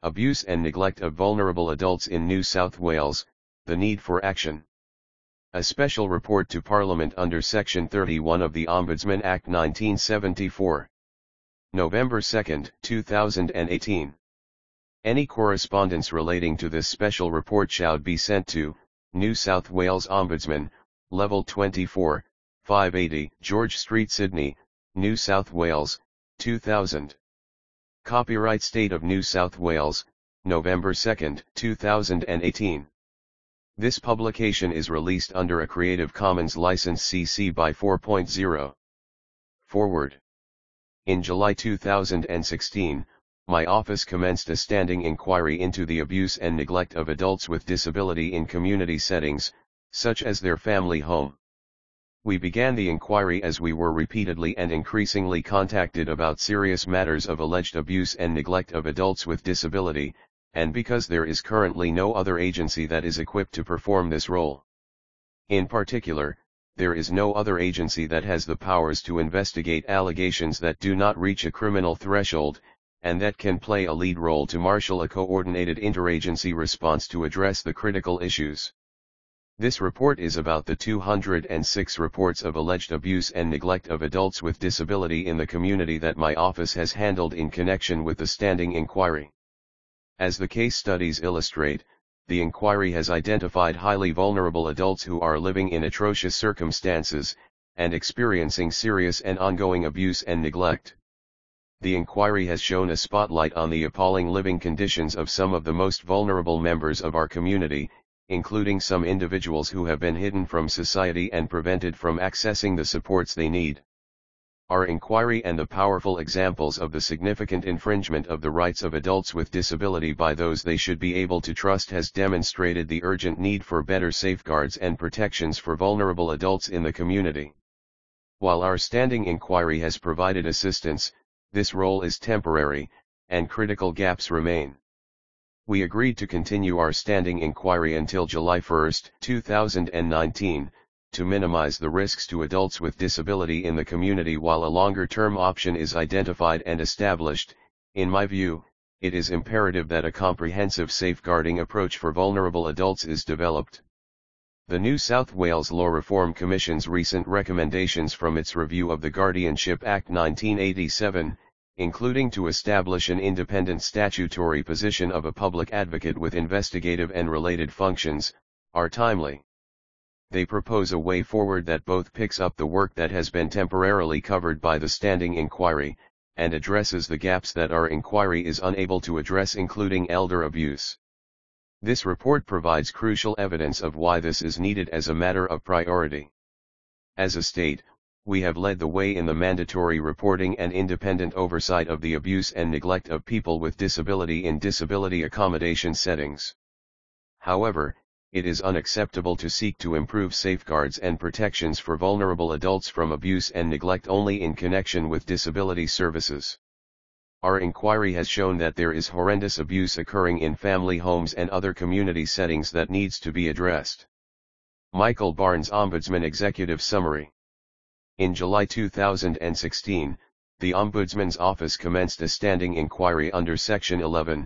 Abuse and neglect of vulnerable adults in New South Wales, the need for action. A special report to Parliament under Section 31 of the Ombudsman Act 1974. November 2, 2018. Any correspondence relating to this special report shall be sent to New South Wales Ombudsman, Level 24, 580 George Street, Sydney, New South Wales, 2000. Copyright State of New South Wales, November 2, 2018. This publication is released under a Creative Commons license CC by 4.0. Forward. In July 2016, my office commenced a standing inquiry into the abuse and neglect of adults with disability in community settings, such as their family home. We began the inquiry as we were repeatedly and increasingly contacted about serious matters of alleged abuse and neglect of adults with disability, and because there is currently no other agency that is equipped to perform this role. In particular, there is no other agency that has the powers to investigate allegations that do not reach a criminal threshold, and that can play a lead role to marshal a coordinated interagency response to address the critical issues. This report is about the 206 reports of alleged abuse and neglect of adults with disability in the community that my office has handled in connection with the standing inquiry. As the case studies illustrate, the inquiry has identified highly vulnerable adults who are living in atrocious circumstances, and experiencing serious and ongoing abuse and neglect. The inquiry has shown a spotlight on the appalling living conditions of some of the most vulnerable members of our community, including some individuals who have been hidden from society and prevented from accessing the supports they need. Our inquiry and the powerful examples of the significant infringement of the rights of adults with disability by those they should be able to trust has demonstrated the urgent need for better safeguards and protections for vulnerable adults in the community. While our standing inquiry has provided assistance, this role is temporary, and critical gaps remain. We agreed to continue our standing inquiry until July 1, 2019, to minimize the risks to adults with disability in the community while a longer-term option is identified and established. In my view, it is imperative that a comprehensive safeguarding approach for vulnerable adults is developed. The New South Wales Law Reform Commission's recent recommendations from its review of the Guardianship Act 1987, including to establish an independent statutory position of a public advocate with investigative and related functions, are timely. They propose a way forward that both picks up the work that has been temporarily covered by the standing inquiry, and addresses the gaps that our inquiry is unable to address, including elder abuse. This report provides crucial evidence of why this is needed as a matter of priority. As a state, we have led the way in the mandatory reporting and independent oversight of the abuse and neglect of people with disability in disability accommodation settings. However, it is unacceptable to seek to improve safeguards and protections for vulnerable adults from abuse and neglect only in connection with disability services. Our inquiry has shown that there is horrendous abuse occurring in family homes and other community settings that needs to be addressed. Michael Barnes, Ombudsman Executive Summary. In July 2016, the Ombudsman's Office commenced a standing inquiry under Section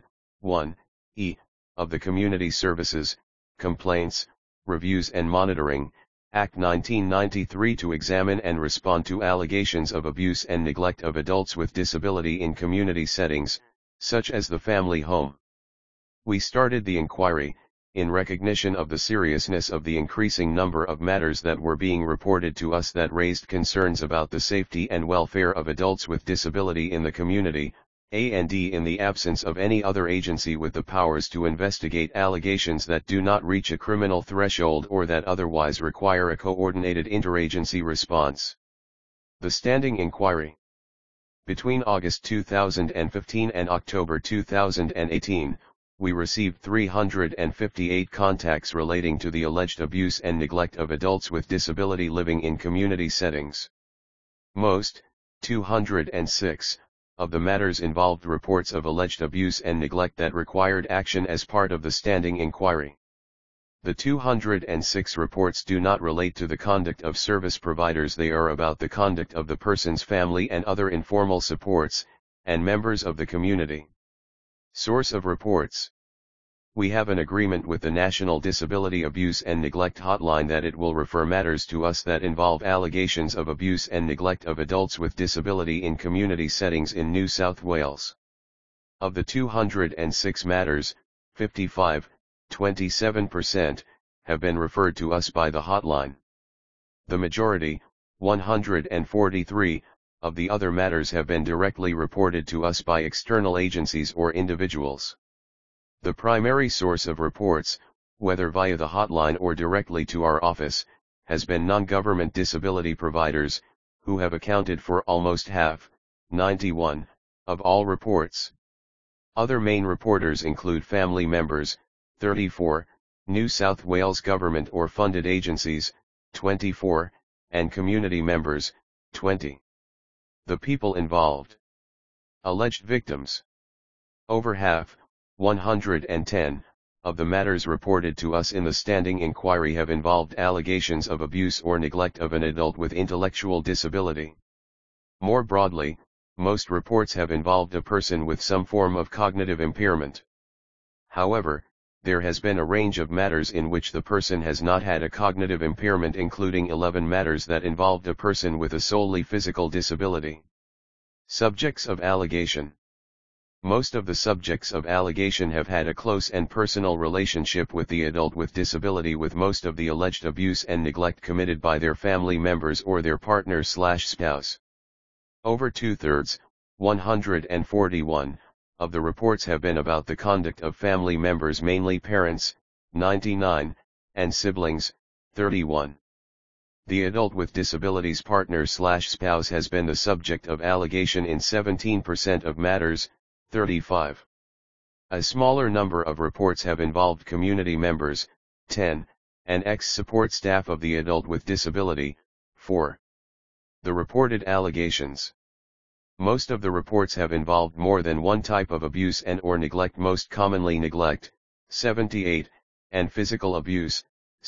11(1)(e) of the Community Services, Complaints, Reviews and Monitoring Act 1993 to examine and respond to allegations of abuse and neglect of adults with disability in community settings, such as the family home. We started the inquiry, in recognition of the seriousness of the increasing number of matters that were being reported to us that raised concerns about the safety and welfare of adults with disability in the community, and in the absence of any other agency with the powers to investigate allegations that do not reach a criminal threshold or that otherwise require a coordinated interagency response. The Standing Inquiry. Between August 2015 and October 2018, we received 358 contacts relating to the alleged abuse and neglect of adults with disability living in community settings. Most, 206, of the matters involved reports of alleged abuse and neglect that required action as part of the standing inquiry. The 206 reports do not relate to the conduct of service providers, they are about the conduct of the person's family and other informal supports, and members of the community. Source of reports. We have an agreement with the National Disability Abuse and Neglect Hotline that it will refer matters to us that involve allegations of abuse and neglect of adults with disability in community settings in New South Wales. Of the 206 matters, 27%, have been referred to us by the hotline. The majority, 143, of the other matters have been directly reported to us by external agencies or individuals. The primary source of reports, whether via the hotline or directly to our office, has been non-government disability providers, who have accounted for almost half, 91, of all reports. Other main reporters include family members, 34, New South Wales government or funded agencies, 24, and community members, 20. The people involved. Alleged victims. Over half, 110, of the matters reported to us in the standing inquiry have involved allegations of abuse or neglect of an adult with intellectual disability. More broadly, most reports have involved a person with some form of cognitive impairment. However, there has been a range of matters in which the person has not had a cognitive impairment, including 11 matters that involved a person with a solely physical disability. Subjects of allegation. Most of the subjects of allegation have had a close and personal relationship with the adult with disability, with most of the alleged abuse and neglect committed by their family members or their partner/spouse. Over two-thirds, 141, of the reports have been about the conduct of family members, mainly parents, 99, and siblings, 31. The adult with disability's partner/spouse has been the subject of allegation in 17% of matters, 35. A smaller number of reports have involved community members, 10, and ex-support staff of the adult with disability, 4. The reported allegations. Most of the reports have involved more than one type of abuse and or neglect, most commonly neglect, 78, and physical abuse,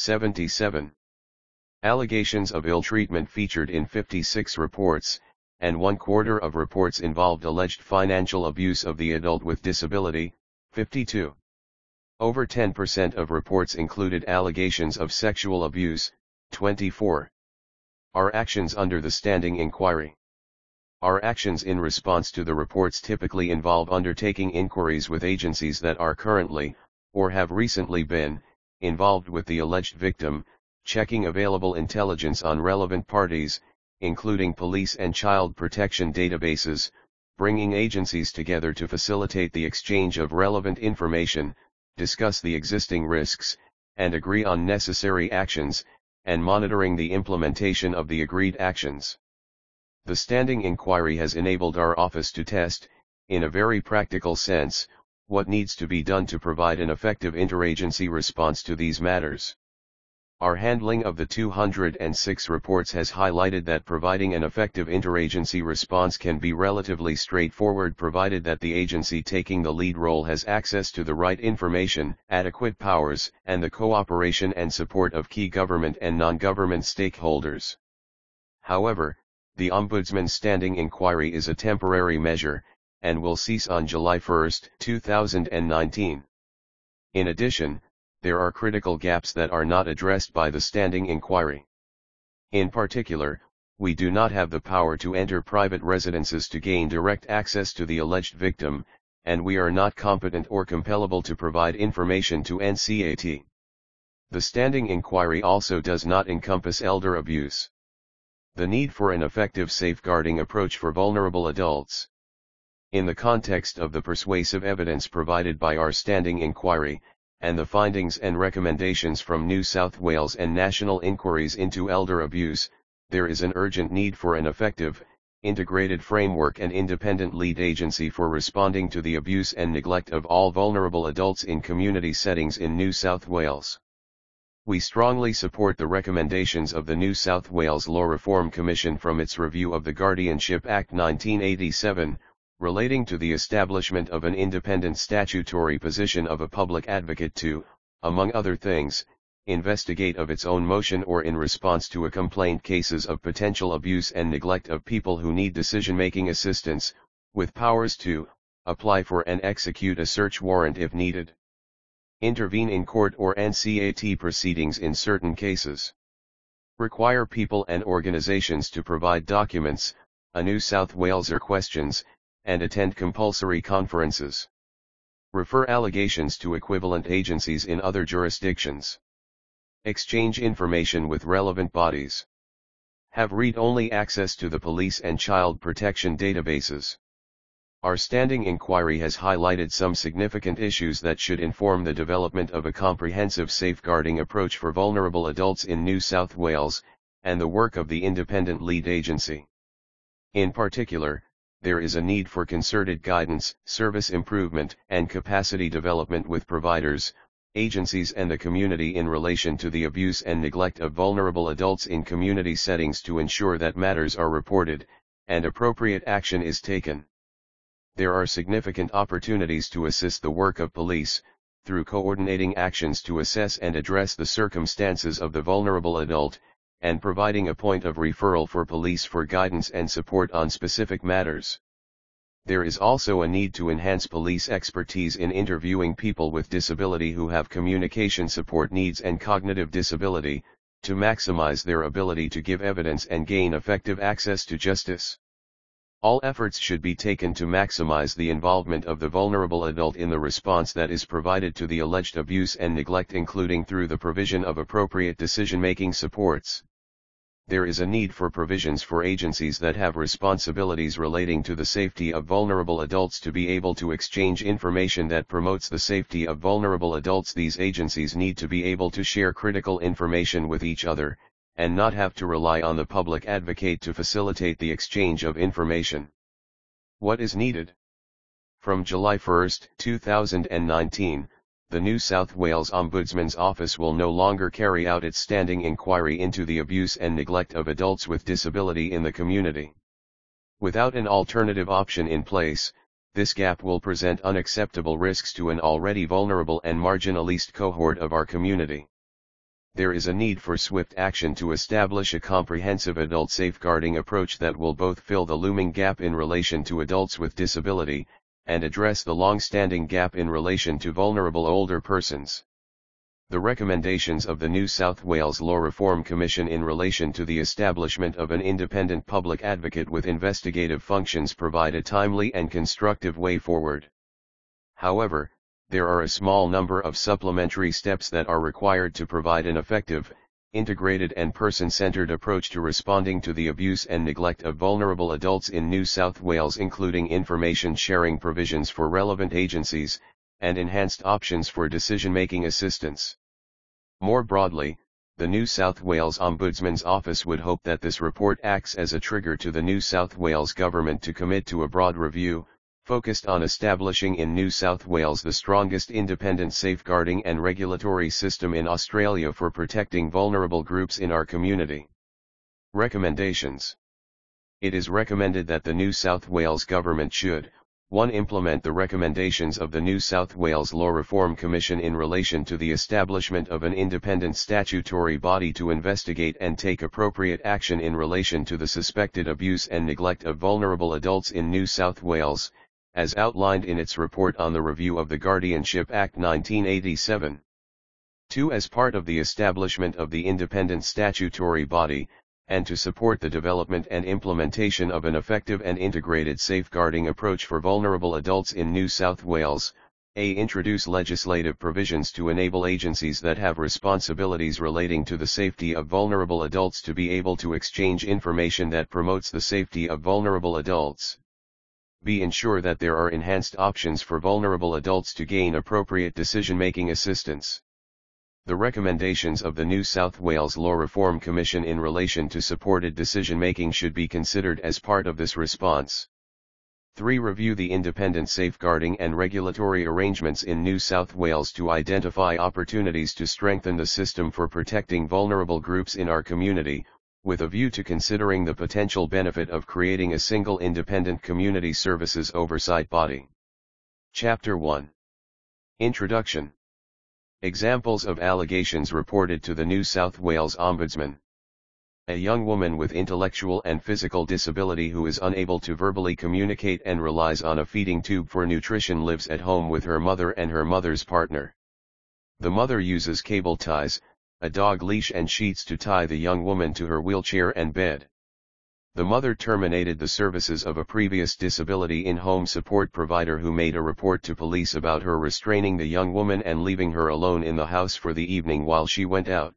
77. Allegations of ill treatment featured in 56 reports, and 1/4 of reports involved alleged financial abuse of the adult with disability, 52. Over 10% of reports included allegations of sexual abuse, 24. Our actions under the standing inquiry. Our actions in response to the reports typically involve undertaking inquiries with agencies that are currently, or have recently been, involved with the alleged victim, checking available intelligence on relevant parties, including police and child protection databases, bringing agencies together to facilitate the exchange of relevant information, discuss the existing risks, and agree on necessary actions, and monitoring the implementation of the agreed actions. The standing inquiry has enabled our office to test, in a very practical sense, what needs to be done to provide an effective interagency response to these matters. Our handling of the 206 reports has highlighted that providing an effective interagency response can be relatively straightforward, provided that the agency taking the lead role has access to the right information, adequate powers, and the cooperation and support of key government and non-government stakeholders. However, the Ombudsman Standing Inquiry is a temporary measure, and will cease on July 1, 2019. In addition, there are critical gaps that are not addressed by the Standing Inquiry. In particular, we do not have the power to enter private residences to gain direct access to the alleged victim, and we are not competent or compellable to provide information to NCAT. The Standing Inquiry also does not encompass elder abuse. The need for an effective safeguarding approach for vulnerable adults. In the context of the persuasive evidence provided by our Standing Inquiry, and the findings and recommendations from New South Wales and national inquiries into elder abuse, there is an urgent need for an effective, integrated framework and independent lead agency for responding to the abuse and neglect of all vulnerable adults in community settings in New South Wales. We strongly support the recommendations of the New South Wales Law Reform Commission from its review of the Guardianship Act 1987, relating to the establishment of an independent statutory position of a public advocate to, among other things, investigate of its own motion or in response to a complaint cases of potential abuse and neglect of people who need decision-making assistance, with powers to, apply for and execute a search warrant if needed. Intervene in court or NCAT proceedings in certain cases. Require people and organizations to provide documents, a New South Waleser questions, and attend compulsory conferences. Refer allegations to equivalent agencies in other jurisdictions. Exchange information with relevant bodies. Have read-only access to the police and child protection databases. Our standing inquiry has highlighted some significant issues that should inform the development of a comprehensive safeguarding approach for vulnerable adults in New South Wales, and the work of the independent lead agency. In particular, there is a need for concerted guidance, service improvement, and capacity development with providers, agencies and the community in relation to the abuse and neglect of vulnerable adults in community settings to ensure that matters are reported, and appropriate action is taken. There are significant opportunities to assist the work of police, through coordinating actions to assess and address the circumstances of the vulnerable adult, and providing a point of referral for police for guidance and support on specific matters. There is also a need to enhance police expertise in interviewing people with disability who have communication support needs and cognitive disability, to maximize their ability to give evidence and gain effective access to justice. All efforts should be taken to maximize the involvement of the vulnerable adult in the response that is provided to the alleged abuse and neglect, including through the provision of appropriate decision-making supports. There is a need for provisions for agencies that have responsibilities relating to the safety of vulnerable adults to be able to exchange information that promotes the safety of vulnerable adults. These agencies need to be able to share critical information with each other, and not have to rely on the public advocate to facilitate the exchange of information. What is needed? From July 1, 2019, the New South Wales Ombudsman's Office will no longer carry out its standing inquiry into the abuse and neglect of adults with disability in the community. Without an alternative option in place, this gap will present unacceptable risks to an already vulnerable and marginalized cohort of our community. There is a need for swift action to establish a comprehensive adult safeguarding approach that will both fill the looming gap in relation to adults with disability, and address the long-standing gap in relation to vulnerable older persons. The recommendations of the New South Wales Law Reform Commission in relation to the establishment of an independent public advocate with investigative functions provide a timely and constructive way forward. However, there are a small number of supplementary steps that are required to provide an effective, integrated and person-centered approach to responding to the abuse and neglect of vulnerable adults in New South Wales, including information sharing provisions for relevant agencies, and enhanced options for decision-making assistance. More broadly, the New South Wales Ombudsman's Office would hope that this report acts as a trigger to the New South Wales Government to commit to a broad review, focused on establishing in New South Wales the strongest independent safeguarding and regulatory system in Australia for protecting vulnerable groups in our community. Recommendations. It is recommended that the New South Wales Government should 1. Implement the recommendations of the New South Wales Law Reform Commission in relation to the establishment of an independent statutory body to investigate and take appropriate action in relation to the suspected abuse and neglect of vulnerable adults in New South Wales, as outlined in its report on the review of the Guardianship Act 1987. 2. As part of the establishment of the independent statutory body, and to support the development and implementation of an effective and integrated safeguarding approach for vulnerable adults in New South Wales, a. Introduce legislative provisions to enable agencies that have responsibilities relating to the safety of vulnerable adults to be able to exchange information that promotes the safety of vulnerable adults. B. Ensure that there are enhanced options for vulnerable adults to gain appropriate decision-making assistance. The recommendations of the New South Wales Law Reform Commission in relation to supported decision-making should be considered as part of this response. 3. Review the independent safeguarding and regulatory arrangements in New South Wales to identify opportunities to strengthen the system for protecting vulnerable groups in our community, with a view to considering the potential benefit of creating a single independent community services oversight body. Chapter 1. Introduction. Examples of allegations reported to the New South Wales Ombudsman. A young woman with intellectual and physical disability who is unable to verbally communicate and relies on a feeding tube for nutrition lives at home with her mother and her mother's partner. The mother uses cable ties, a dog leash and sheets to tie the young woman to her wheelchair and bed. The mother terminated the services of a previous disability in-home support provider who made a report to police about her restraining the young woman and leaving her alone in the house for the evening while she went out.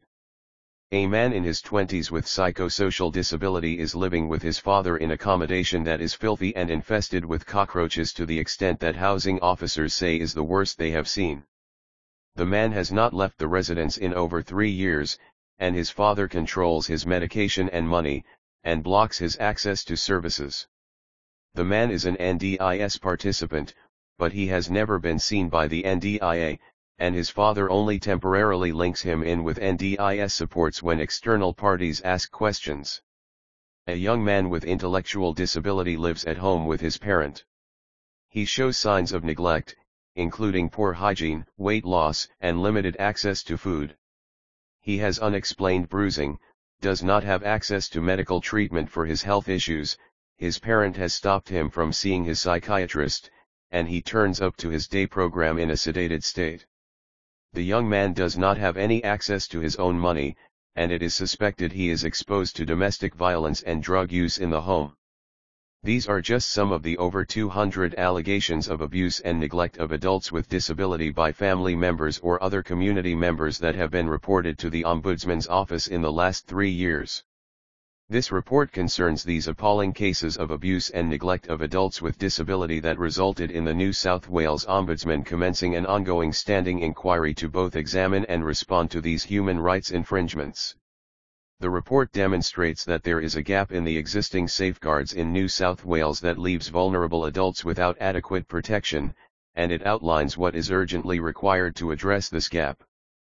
A man in his 20s with psychosocial disability is living with his father in accommodation that is filthy and infested with cockroaches to the extent that housing officers say is the worst they have seen. The man has not left the residence in over 3 years, and his father controls his medication and money, and blocks his access to services. The man is an NDIS participant, but he has never been seen by the NDIA, and his father only temporarily links him in with NDIS supports when external parties ask questions. A young man with intellectual disability lives at home with his parent. He shows signs of neglect, including poor hygiene, weight loss, and limited access to food. He has unexplained bruising, does not have access to medical treatment for his health issues, his parent has stopped him from seeing his psychiatrist, and he turns up to his day program in a sedated state. The young man does not have any access to his own money, and it is suspected he is exposed to domestic violence and drug use in the home. These are just some of the over 200 allegations of abuse and neglect of adults with disability by family members or other community members that have been reported to the Ombudsman's office in the last 3 years. This report concerns these appalling cases of abuse and neglect of adults with disability that resulted in the New South Wales Ombudsman commencing an ongoing standing inquiry to both examine and respond to these human rights infringements. The report demonstrates that there is a gap in the existing safeguards in New South Wales that leaves vulnerable adults without adequate protection, and it outlines what is urgently required to address this gap.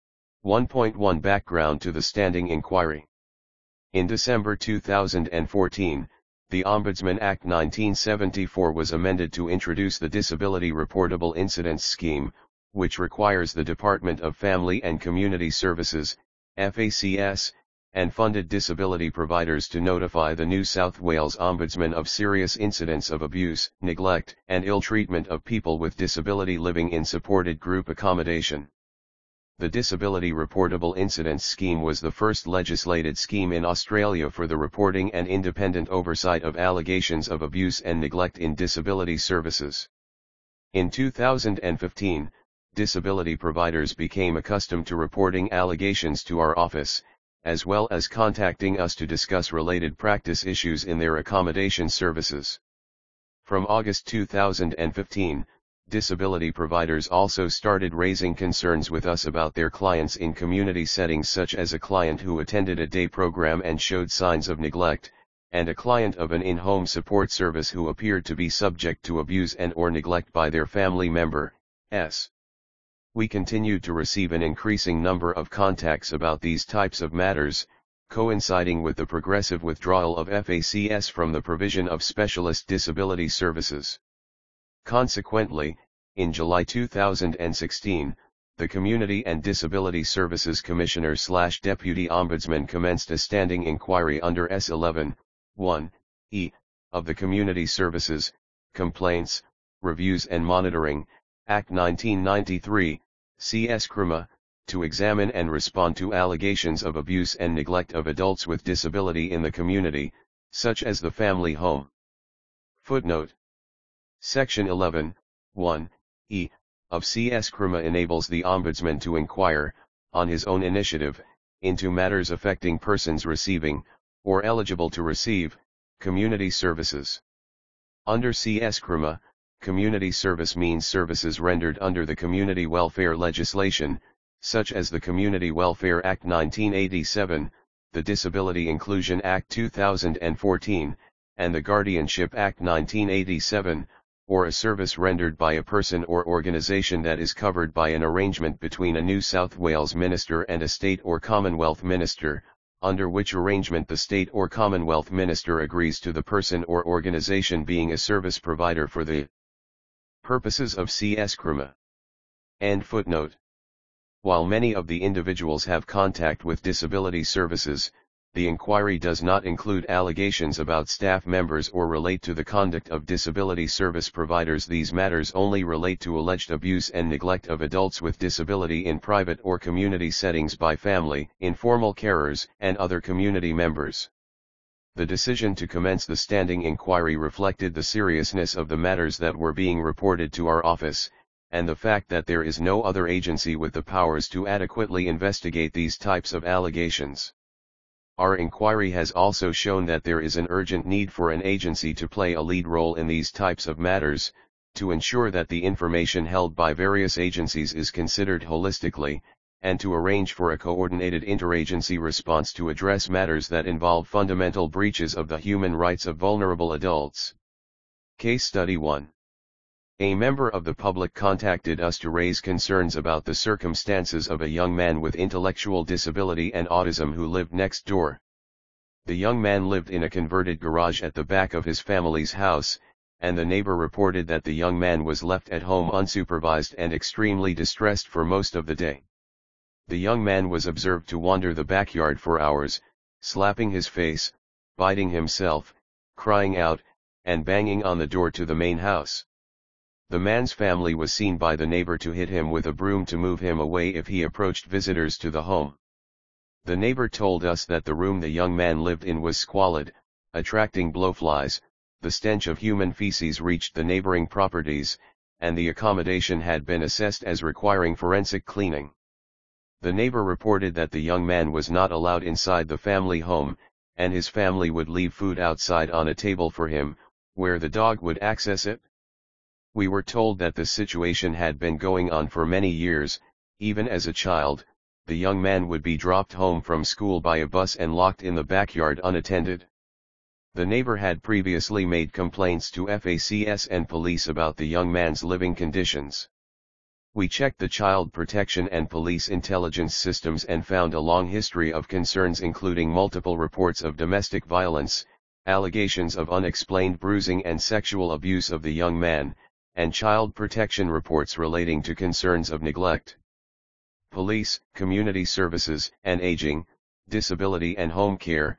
1.1 Background to the Standing Inquiry. In December 2014, the Ombudsman Act 1974 was amended to introduce the Disability Reportable Incidents Scheme, which requires the Department of Family and Community Services, FACS, and funded disability providers to notify the New South Wales Ombudsman of serious incidents of abuse, neglect, and ill treatment of people with disability living in supported group accommodation. The Disability Reportable Incidents Scheme was the first legislated scheme in Australia for the reporting and independent oversight of allegations of abuse and neglect in disability services. In 2015, disability providers became accustomed to reporting allegations to our office, as well as contacting us to discuss related practice issues in their accommodation services. From August 2015, disability providers also started raising concerns with us about their clients in community settings, such as a client who attended a day program and showed signs of neglect, and a client of an in-home support service who appeared to be subject to abuse and/or neglect by their family member. We continued to receive an increasing number of contacts about these types of matters, coinciding with the progressive withdrawal of FACS from the provision of specialist disability services. Consequently, in July 2016, the Community and Disability Services Commissioner/Deputy Ombudsman commenced a standing inquiry under S11(1)(e) of the Community Services, Complaints, Reviews and Monitoring, Act 1993, CS CRMA, to examine and respond to allegations of abuse and neglect of adults with disability in the community, such as the family home. Footnote: Section 11(1)(e) of CS CRMA enables the Ombudsman to inquire, on his own initiative, into matters affecting persons receiving, or eligible to receive, community services. Under CS CRMA, community service means services rendered under the community welfare legislation, such as the Community Welfare Act 1987, the Disability Inclusion Act 2014, and the Guardianship Act 1987, or a service rendered by a person or organization that is covered by an arrangement between a New South Wales minister and a state or Commonwealth minister, under which arrangement the state or Commonwealth minister agrees to the person or organization being a service provider for the purposes of CS CRMA. End footnote. While many of the individuals have contact with disability services, The inquiry does not include allegations about staff members or relate to the conduct of disability service providers. These matters only relate to alleged abuse and neglect of adults with disability in private or community settings by family, informal carers, and other community members. The decision to commence the standing inquiry reflected the seriousness of the matters that were being reported to our office, and the fact that there is no other agency with the powers to adequately investigate these types of allegations. Our inquiry has also shown that there is an urgent need for an agency to play a lead role in these types of matters, to ensure that the information held by various agencies is considered holistically, and to arrange for a coordinated interagency response to address matters that involve fundamental breaches of the human rights of vulnerable adults. Case Study 1. A member of the public contacted us to raise concerns about the circumstances of a young man with intellectual disability and autism who lived next door. The young man lived in a converted garage at the back of his family's house, and the neighbor reported that the young man was left at home unsupervised and extremely distressed for most of the day. The young man was observed to wander the backyard for hours, slapping his face, biting himself, crying out, and banging on the door to the main house. The man's family was seen by the neighbor to hit him with a broom to move him away if he approached visitors to the home. The neighbor told us that the room the young man lived in was squalid, attracting blowflies, the stench of human feces reached the neighboring properties, and the accommodation had been assessed as requiring forensic cleaning. The neighbor reported that the young man was not allowed inside the family home, and his family would leave food outside on a table for him, where the dog would access it. We were told that the situation had been going on for many years. Even as a child, the young man would be dropped home from school by a bus and locked in the backyard unattended. The neighbor had previously made complaints to FACS and police about the young man's living conditions. We checked the child protection and police intelligence systems and found a long history of concerns including multiple reports of domestic violence, allegations of unexplained bruising and sexual abuse of the young man, and child protection reports relating to concerns of neglect. Police, Community Services and Aging, Disability and Home Care,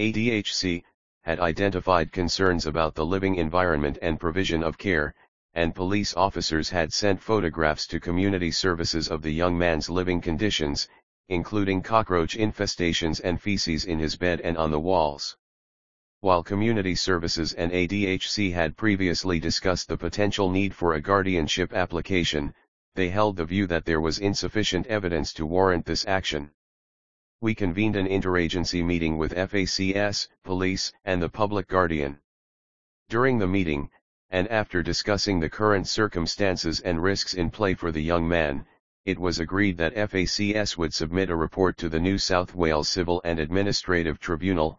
ADHC, had identified concerns about the living environment and provision of care, and police officers had sent photographs to Community Services of the young man's living conditions, including cockroach infestations and feces in his bed and on the walls. While Community Services and ADHC had previously discussed the potential need for a guardianship application, they held the view that there was insufficient evidence to warrant this action. We convened an interagency meeting with FACS, police, and the public guardian. During the meeting, and after discussing the current circumstances and risks in play for the young man, it was agreed that FACS would submit a report to the New South Wales Civil and Administrative Tribunal,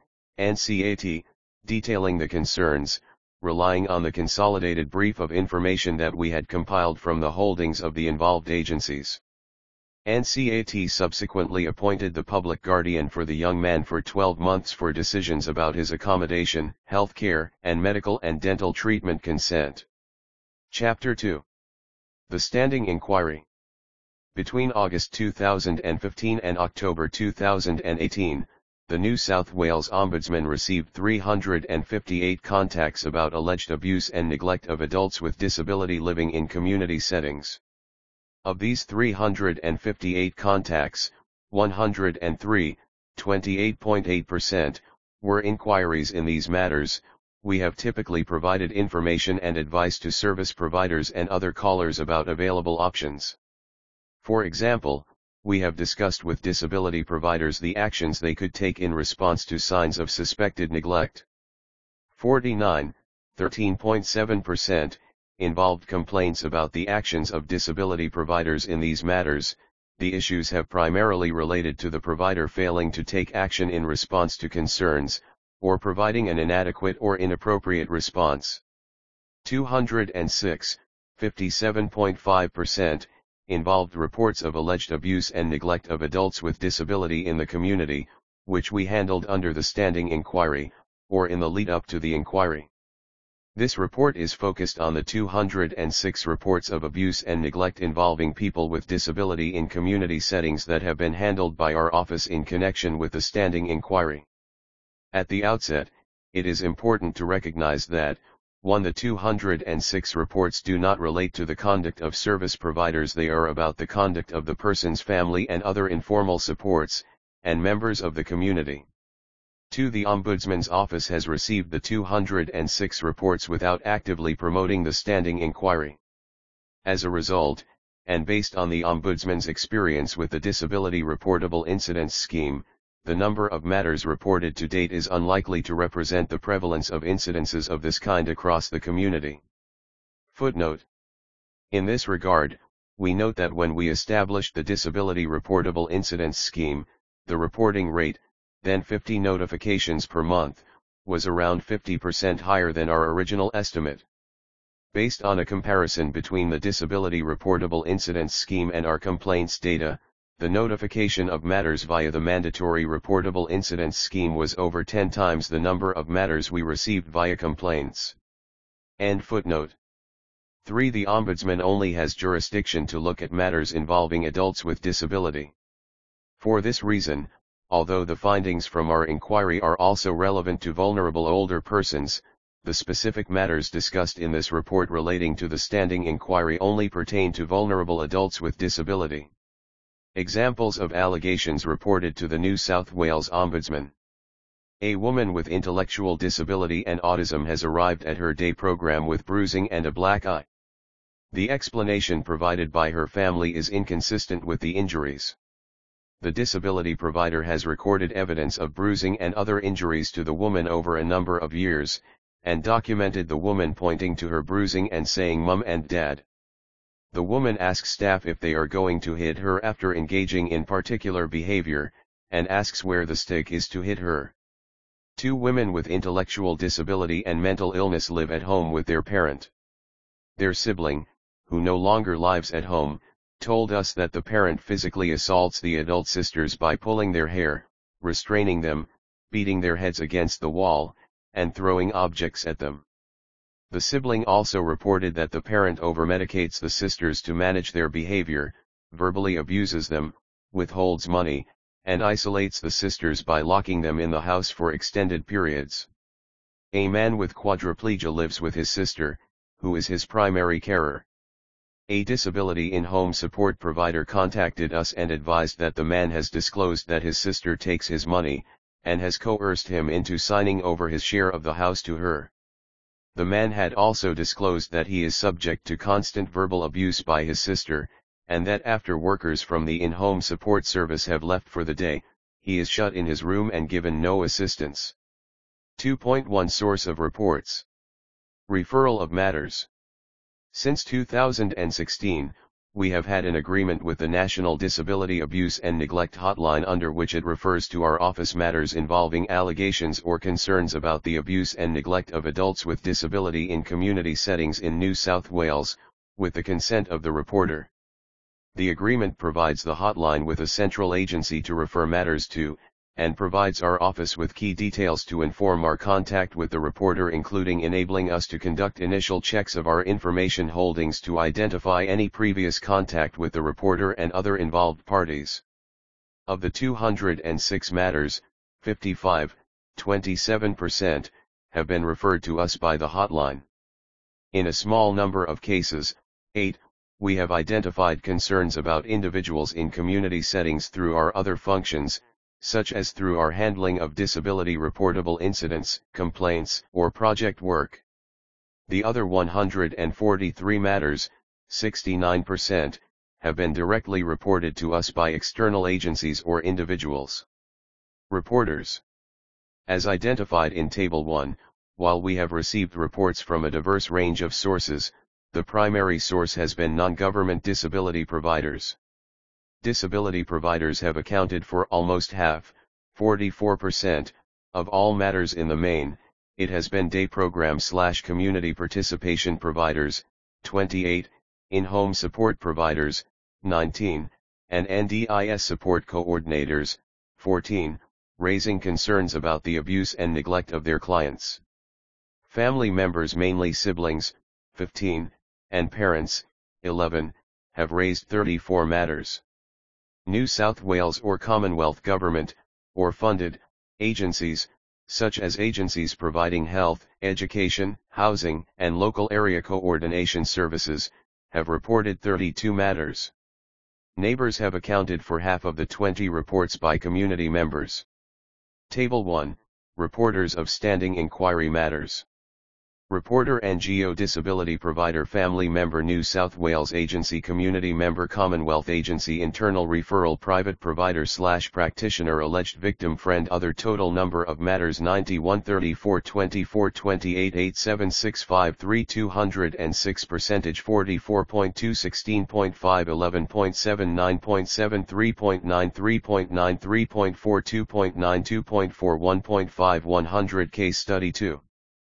NCAT, detailing the concerns, relying on the consolidated brief of information that we had compiled from the holdings of the involved agencies. NCAT subsequently appointed the public guardian for the young man for 12 months for decisions about his accommodation, health care, and medical and dental treatment consent. Chapter 2. The Standing Inquiry. Between August 2015 and October 2018, the New South Wales Ombudsman received 358 contacts about alleged abuse and neglect of adults with disability living in community settings. Of these 358 contacts, 103, 28.8%, were inquiries in these matters. We have typically provided information and advice to service providers and other callers about available options. For example, we have discussed with disability providers the actions they could take in response to signs of suspected neglect. 49, 13.7%, involved complaints about the actions of disability providers in these matters. The issues have primarily related to the provider failing to take action in response to concerns, or providing an inadequate or inappropriate response. 206, 57.5%, involved reports of alleged abuse and neglect of adults with disability in the community, which we handled under the standing inquiry, or in the lead-up to the inquiry. This report is focused on the 206 reports of abuse and neglect involving people with disability in community settings that have been handled by our office in connection with the standing inquiry. At the outset, it is important to recognize that, 1. The 206 reports do not relate to the conduct of service providers, they are about the conduct of the person's family and other informal supports, and members of the community. 2. The Ombudsman's Office has received the 206 reports without actively promoting the standing inquiry. As a result, and based on the Ombudsman's experience with the Disability Reportable Incidents Scheme, the number of matters reported to date is unlikely to represent the prevalence of incidences of this kind across the community. Footnote. In this regard, we note that when we established the Disability Reportable Incidents Scheme, the reporting rate, then 50 notifications per month, was around 50% higher than our original estimate. Based on a comparison between the Disability Reportable Incidents Scheme and our complaints data, the notification of matters via the Mandatory Reportable Incidents Scheme was over 10 times the number of matters we received via complaints. End footnote. 3. The Ombudsman only has jurisdiction to look at matters involving adults with disability. For this reason, although the findings from our inquiry are also relevant to vulnerable older persons, the specific matters discussed in this report relating to the standing inquiry only pertain to vulnerable adults with disability. Examples of allegations reported to the New South Wales Ombudsman. A woman with intellectual disability and autism has arrived at her day program with bruising and a black eye. The explanation provided by her family is inconsistent with the injuries. The disability provider has recorded evidence of bruising and other injuries to the woman over a number of years, and documented the woman pointing to her bruising and saying "Mum" and "Dad." The woman asks staff if they are going to hit her after engaging in particular behavior, and asks where the stick is to hit her. 2 women with intellectual disability and mental illness live at home with their parent. Their sibling, who no longer lives at home, told us that the parent physically assaults the adult sisters by pulling their hair, restraining them, beating their heads against the wall, and throwing objects at them. The sibling also reported that the parent overmedicates the sisters to manage their behavior, verbally abuses them, withholds money, and isolates the sisters by locking them in the house for extended periods. A man with quadriplegia lives with his sister, who is his primary carer. A disability in-home support provider contacted us and advised that the man has disclosed that his sister takes his money, and has coerced him into signing over his share of the house to her. The man had also disclosed that he is subject to constant verbal abuse by his sister, and that after workers from the in-home support service have left for the day, he is shut in his room and given no assistance. 2.1 Source of reports. Referral of matters. Since 2016, we have had an agreement with the National Disability Abuse and Neglect Hotline, under which it refers to our office matters involving allegations or concerns about the abuse and neglect of adults with disability in community settings in New South Wales, with the consent of the reporter. The agreement provides the hotline with a central agency to refer matters to, and provides our office with key details to inform our contact with the reporter, including enabling us to conduct initial checks of our information holdings to identify any previous contact with the reporter and other involved parties. Of the 206 matters, 27%, have been referred to us by the hotline. In a small number of cases, 8, we have identified concerns about individuals in community settings through our other functions, such as through our handling of disability reportable incidents, complaints, or project work. The other 143 matters, 69%, have been directly reported to us by external agencies or individuals. Reporters. As identified in Table 1, while we have received reports from a diverse range of sources, the primary source has been non-government disability providers. Disability providers have accounted for almost half, 44%, of all matters in the main. It has been day program/community participation providers, 28, in-home support providers, 19, and NDIS support coordinators, 14, raising concerns about the abuse and neglect of their clients. Family members, mainly siblings, 15, and parents, 11, have raised 34 matters. New South Wales or Commonwealth Government, or funded, agencies, such as agencies providing health, education, housing, and local area coordination services, have reported 32 matters. Neighbors have accounted for half of the 20 reports by community members. Table 1, Reporters of Standing Inquiry Matters. Reporter NGO Disability Provider Family Member New South Wales Agency Community Member Commonwealth Agency Internal Referral Private Provider / Practitioner Alleged Victim Friend Other Total Number of Matters 91 34 24 28 8765 3 206 44.2 16.5 11.7 9.7 3.9 3.9 3.4 2.9 2.4 1.5 100 Case Study 2.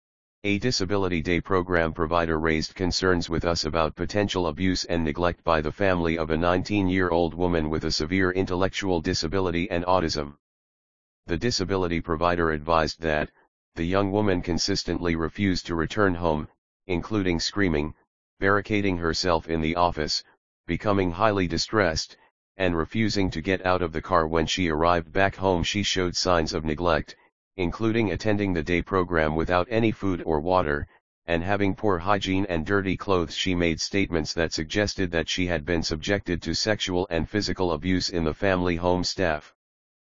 A Disability Day program provider raised concerns with us about potential abuse and neglect by the family of a 19-year-old woman with a severe intellectual disability and autism. The disability provider advised that the young woman consistently refused to return home, including screaming, barricading herself in the office, becoming highly distressed, and refusing to get out of the car when she arrived back home. She showed signs of neglect, including attending the day program without any food or water, and having poor hygiene and dirty clothes. She made statements that suggested that she had been subjected to sexual and physical abuse in the family home. Staff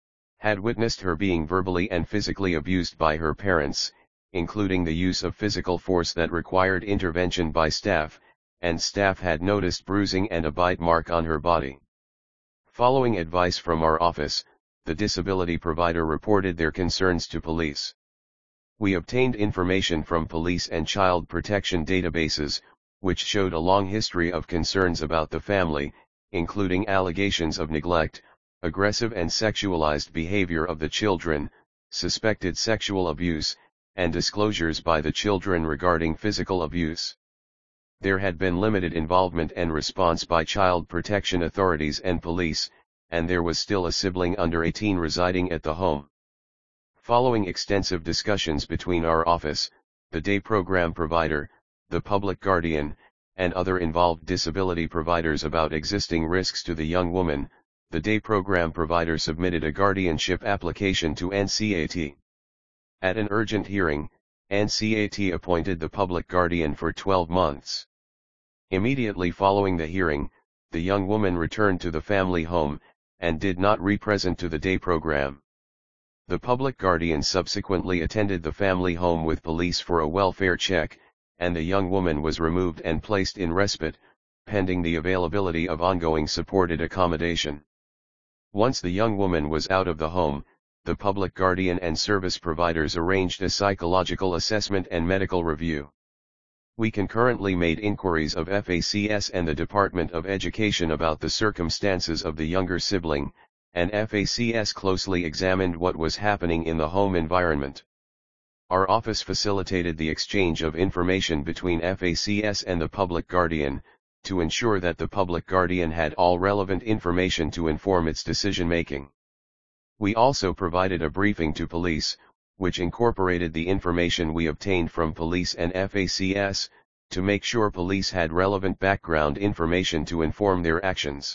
had witnessed her being verbally and physically abused by her parents, including the use of physical force that required intervention by staff, and staff had noticed bruising and a bite mark on her body. Following advice from our office, the disability provider reported their concerns to police. We obtained information from police and child protection databases, which showed a long history of concerns about the family, including allegations of neglect, aggressive and sexualized behavior of the children, suspected sexual abuse, and disclosures by the children regarding physical abuse. There had been limited involvement and response by child protection authorities and police, and there was still a sibling under 18 residing at the home. Following extensive discussions between our office, the day program provider, the public guardian, and other involved disability providers about existing risks to the young woman, the day program provider submitted a guardianship application to NCAT. At an urgent hearing, NCAT appointed the public guardian for 12 months. Immediately following the hearing, the young woman returned to the family home, and did not re-present to the day program. The public guardian subsequently attended the family home with police for a welfare check, and the young woman was removed and placed in respite, pending the availability of ongoing supported accommodation. Once the young woman was out of the home, the public guardian and service providers arranged a psychological assessment and medical review. We concurrently made inquiries of FACS and the Department of Education about the circumstances of the younger sibling, and FACS closely examined what was happening in the home environment. Our office facilitated the exchange of information between FACS and the public guardian, to ensure that the public guardian had all relevant information to inform its decision-making. We also provided a briefing to police, which incorporated the information we obtained from police and FACS, to make sure police had relevant background information to inform their actions.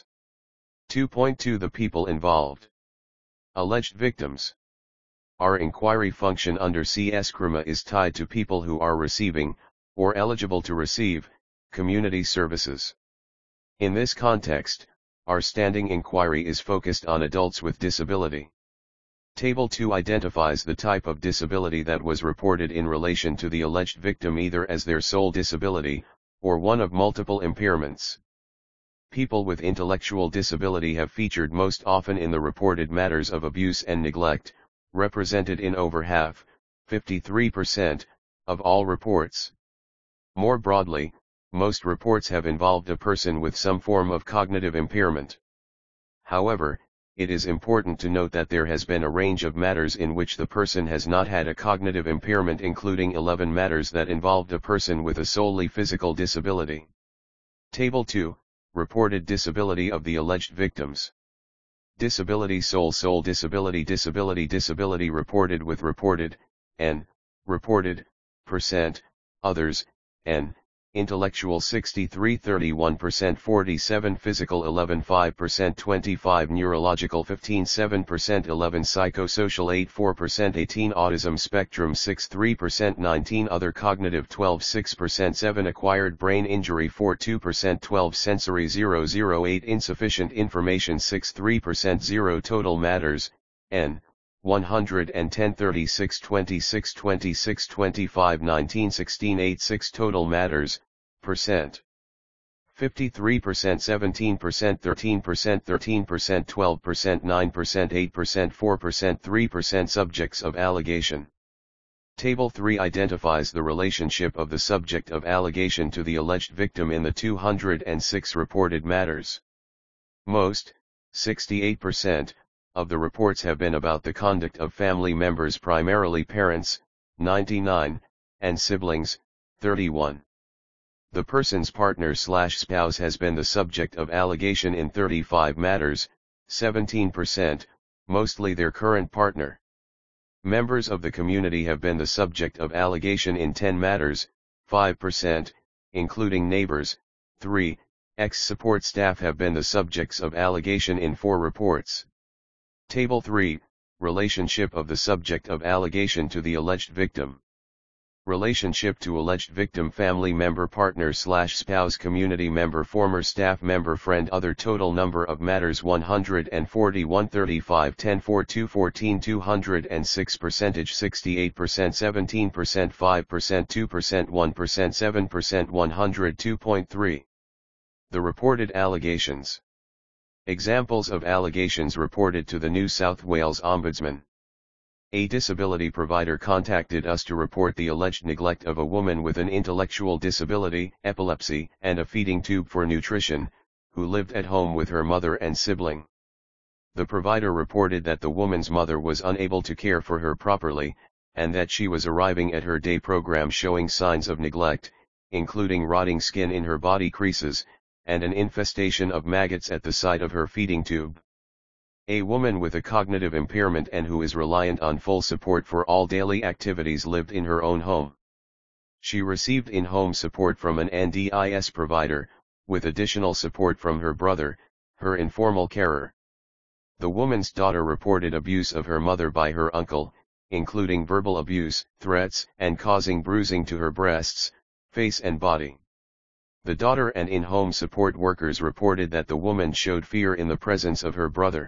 2.2 The people involved. Alleged victims. Our inquiry function under CS CRUMA is tied to people who are receiving, or eligible to receive, community services. In this context, our standing inquiry is focused on adults with disability. Table 2 identifies the type of disability that was reported in relation to the alleged victim either as their sole disability, or one of multiple impairments. People with intellectual disability have featured most often in the reported matters of abuse and neglect, represented in over half, 53%, of all reports. More broadly, most reports have involved a person with some form of cognitive impairment. However, it is important to note that there has been a range of matters in which the person has not had a cognitive impairment, including 11 matters that involved a person with a solely physical disability. Table 2, Reported disability of the alleged victims. Disability sole disability disability reported with reported, N, reported, percent, others, N, intellectual 63 31% 47 physical 11 5% 25 neurological 15 7% 11 psychosocial 8 4% 18 autism spectrum 6 3% 19 other cognitive 12 6% 7 acquired brain injury 4 2% 12 sensory 0 8 insufficient information 6 3% 0 total matters, N 110 36 26 26 25 19 16 8 6 total matters, percent. 53% 17% 13% 13% 12% 9% 8% 4% 3% subjects of allegation. Table 3 identifies the relationship of the subject of allegation to the alleged victim in the 206 reported matters. Most, 68%, of the reports have been about the conduct of family members, primarily parents, 99, and siblings, 31. The person's partner/spouse has been the subject of allegation in 35 matters, 17%, mostly their current partner. Members of the community have been the subject of allegation in 10 matters, 5%, including neighbors, 3, ex-support staff have been the subjects of allegation in 4 reports. Table 3, relationship of the subject of allegation to the alleged victim. Relationship to alleged victim: family member, partner/spouse, community member, former staff member, friend. Other total number of matters 141 35 10 4 2 14 206 percentage 68% 17% 5% 2% 1% 7% 102.3. The reported allegations. Examples of allegations reported to the New South Wales Ombudsman. A disability provider contacted us to report the alleged neglect of a woman with an intellectual disability, epilepsy, and a feeding tube for nutrition, who lived at home with her mother and sibling. The provider reported that the woman's mother was unable to care for her properly, and that she was arriving at her day program showing signs of neglect, including rotting skin in her body creases, and an infestation of maggots at the site of her feeding tube. A woman with a cognitive impairment and who is reliant on full support for all daily activities lived in her own home. She received in-home support from an NDIS provider, with additional support from her brother, her informal carer. The woman's daughter reported abuse of her mother by her uncle, including verbal abuse, threats, and causing bruising to her breasts, face and body. The daughter and in-home support workers reported that the woman showed fear in the presence of her brother.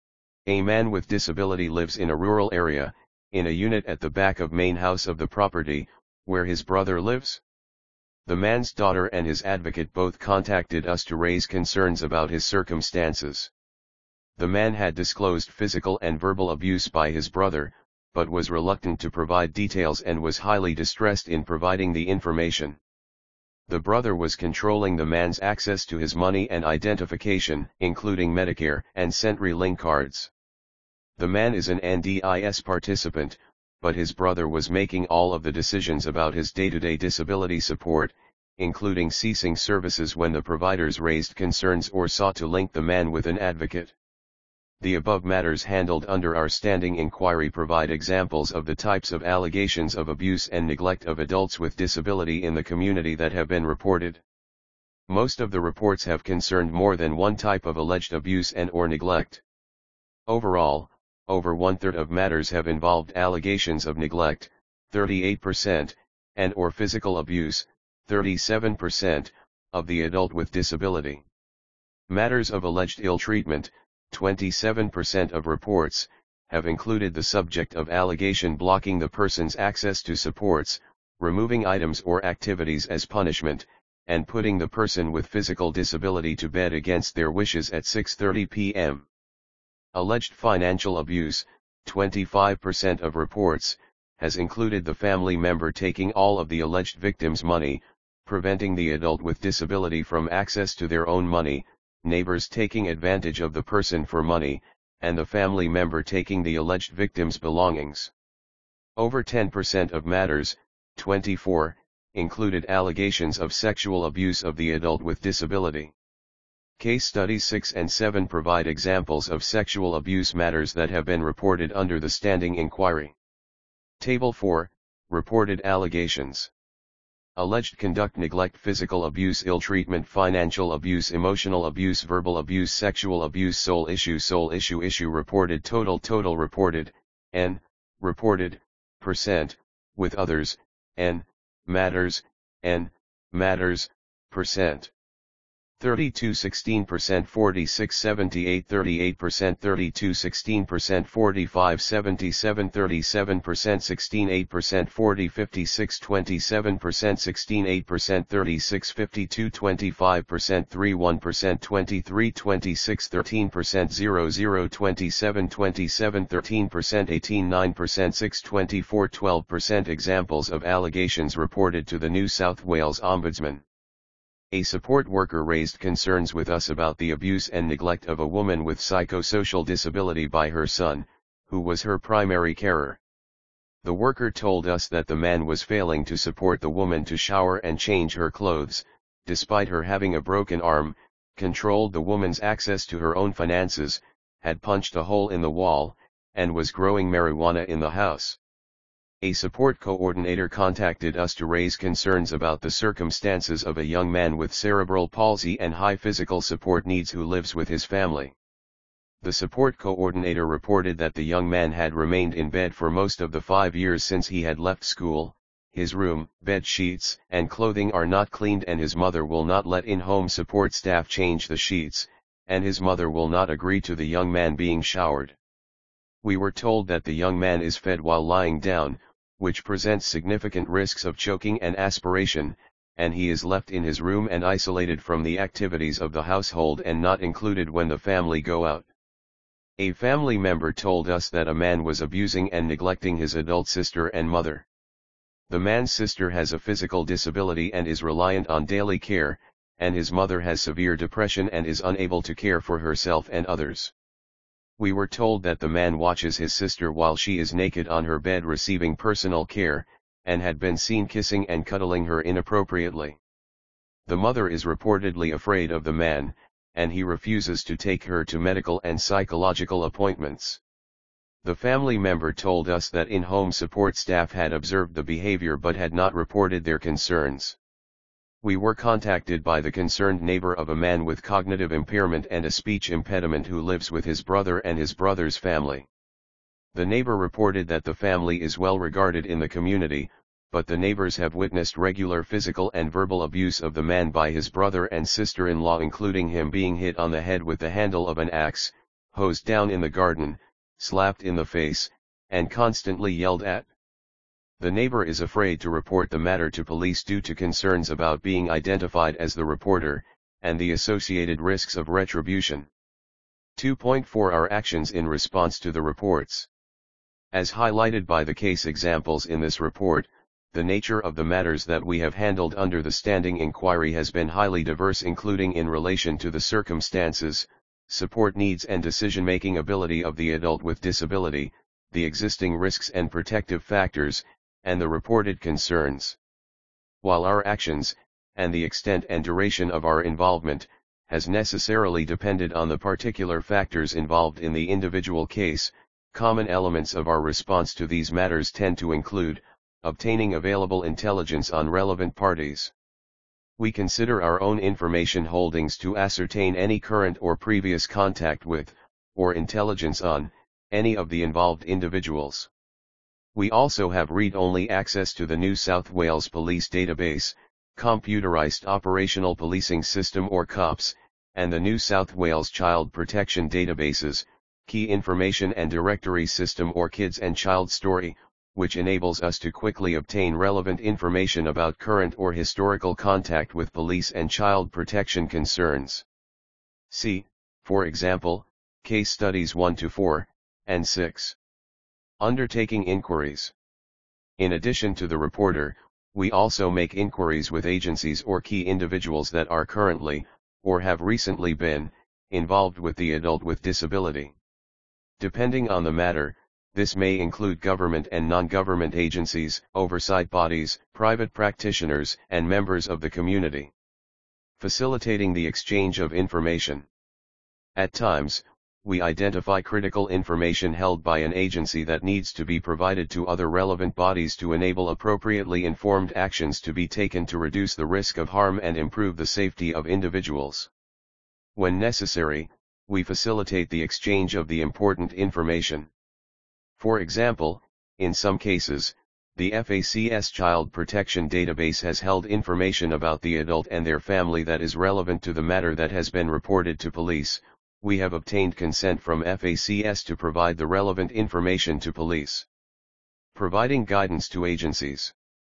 A man with disability lives in a rural area, in a unit at the back of main house of the property, where his brother lives. The man's daughter and his advocate both contacted us to raise concerns about his circumstances. The man had disclosed physical and verbal abuse by his brother, but was reluctant to provide details and was highly distressed in providing the information. The brother was controlling the man's access to his money and identification, including Medicare and CenturyLink cards. The man is an NDIS participant, but his brother was making all of the decisions about his day-to-day disability support, including ceasing services when the providers raised concerns or sought to link the man with an advocate. The above matters handled under our standing inquiry provide examples of the types of allegations of abuse and neglect of adults with disability in the community that have been reported. Most of the reports have concerned more than one type of alleged abuse and/or neglect. Overall, over one-third of matters have involved allegations of neglect, 38%, and/or physical abuse, 37%, of the adult with disability. Matters of alleged ill treatment, 27% of reports, have included the subject of allegation blocking the person's access to supports, removing items or activities as punishment, and putting the person with physical disability to bed against their wishes at 6:30 p.m. Alleged financial abuse, 25% of reports, has included the family member taking all of the alleged victim's money, preventing the adult with disability from access to their own money, neighbors taking advantage of the person for money, and the family member taking the alleged victim's belongings. Over 10% of matters, 24, included allegations of sexual abuse of the adult with disability. Case studies 6 and 7 provide examples of sexual abuse matters that have been reported under the standing inquiry. Table 4, reported allegations. Alleged conduct: neglect, physical abuse, ill treatment, financial abuse, emotional abuse, verbal abuse, sexual abuse. Sole issue reported, total reported, N, reported, percent, with others, N, matters, percent. 32-16%, 46-78, 38%, 32-16%, 45-77, 37%, 16-8%, 40-56, 27%, 16-8%, 36-52, 25%, 31%, 23-26, 13%, 00, 27, 27, 13%, 18-9%, 6-24, 12%. Examples of allegations reported to the New South Wales Ombudsman. A support worker raised concerns with us about the abuse and neglect of a woman with psychosocial disability by her son, who was her primary carer. The worker told us that the man was failing to support the woman to shower and change her clothes, despite her having a broken arm, controlled the woman's access to her own finances, had punched a hole in the wall, and was growing marijuana in the house. A support coordinator contacted us to raise concerns about the circumstances of a young man with cerebral palsy and high physical support needs who lives with his family. The support coordinator reported that the young man had remained in bed for most of the 5 years since he had left school. His room, bed sheets, and clothing are not cleaned, and his mother will not let in-home support staff change the sheets, and his mother will not agree to the young man being showered. We were told that the young man is fed while lying down, which presents significant risks of choking and aspiration, and he is left in his room and isolated from the activities of the household and not included when the family go out. A family member told us that a man was abusing and neglecting his adult sister and mother. The man's sister has a physical disability and is reliant on daily care, and his mother has severe depression and is unable to care for herself and others. We were told that the man watches his sister while she is naked on her bed receiving personal care, and had been seen kissing and cuddling her inappropriately. The mother is reportedly afraid of the man, and he refuses to take her to medical and psychological appointments. The family member told us that in-home support staff had observed the behavior but had not reported their concerns. We were contacted by the concerned neighbor of a man with cognitive impairment and a speech impediment who lives with his brother and his brother's family. The neighbor reported that the family is well regarded in the community, but the neighbors have witnessed regular physical and verbal abuse of the man by his brother and sister-in-law, including him being hit on the head with the handle of an axe, hosed down in the garden, slapped in the face, and constantly yelled at. The neighbor is afraid to report the matter to police due to concerns about being identified as the reporter, and the associated risks of retribution. 2.4 Our actions in response to the reports. As highlighted by the case examples in this report, the nature of the matters that we have handled under the standing inquiry has been highly diverse, including in relation to the circumstances, support needs and decision-making ability of the adult with disability, the existing risks and protective factors, and the reported concerns. While our actions, and the extent and duration of our involvement, has necessarily depended on the particular factors involved in the individual case, common elements of our response to these matters tend to include, obtaining available intelligence on relevant parties. We consider our own information holdings to ascertain any current or previous contact with, or intelligence on, any of the involved individuals. We also have read-only access to the New South Wales Police Database, Computerised Operational Policing System or COPS, and the New South Wales Child Protection Databases, Key Information and Directory System or Kids and Child Story, which enables us to quickly obtain relevant information about current or historical contact with police and child protection concerns. See, for example, Case Studies 1-4, and 6. Undertaking inquiries. In addition to the reporter, we also make inquiries with agencies or key individuals that are currently, or have recently been, involved with the adult with disability. Depending on the matter, this may include government and non-government agencies, oversight bodies, private practitioners, and members of the community. Facilitating the exchange of information. At times, we identify critical information held by an agency that needs to be provided to other relevant bodies to enable appropriately informed actions to be taken to reduce the risk of harm and improve the safety of individuals. When necessary, we facilitate the exchange of the important information. For example, in some cases, the FACS Child Protection Database has held information about the adult and their family that is relevant to the matter that has been reported to police. We have obtained consent from FACS to provide the relevant information to police. Providing guidance to agencies.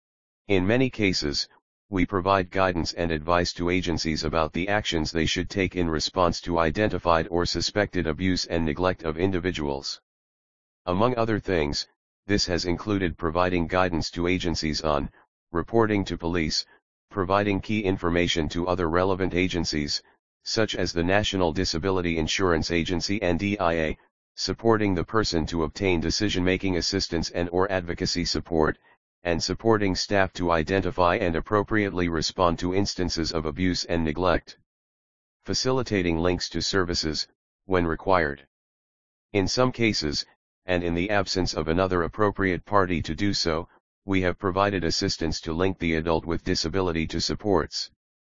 In many cases, we provide guidance and advice to agencies about the actions they should take in response to identified or suspected abuse and neglect of individuals. Among other things, this has included providing guidance to agencies on reporting to police, providing key information to other relevant agencies, such as the National Disability Insurance Agency (NDIA), supporting the person to obtain decision-making assistance and/or advocacy support, and supporting staff to identify and appropriately respond to instances of abuse and neglect. Facilitating links to services, when required. In some cases, and in the absence of another appropriate party to do so, we have provided assistance to link the adult with disability to supports.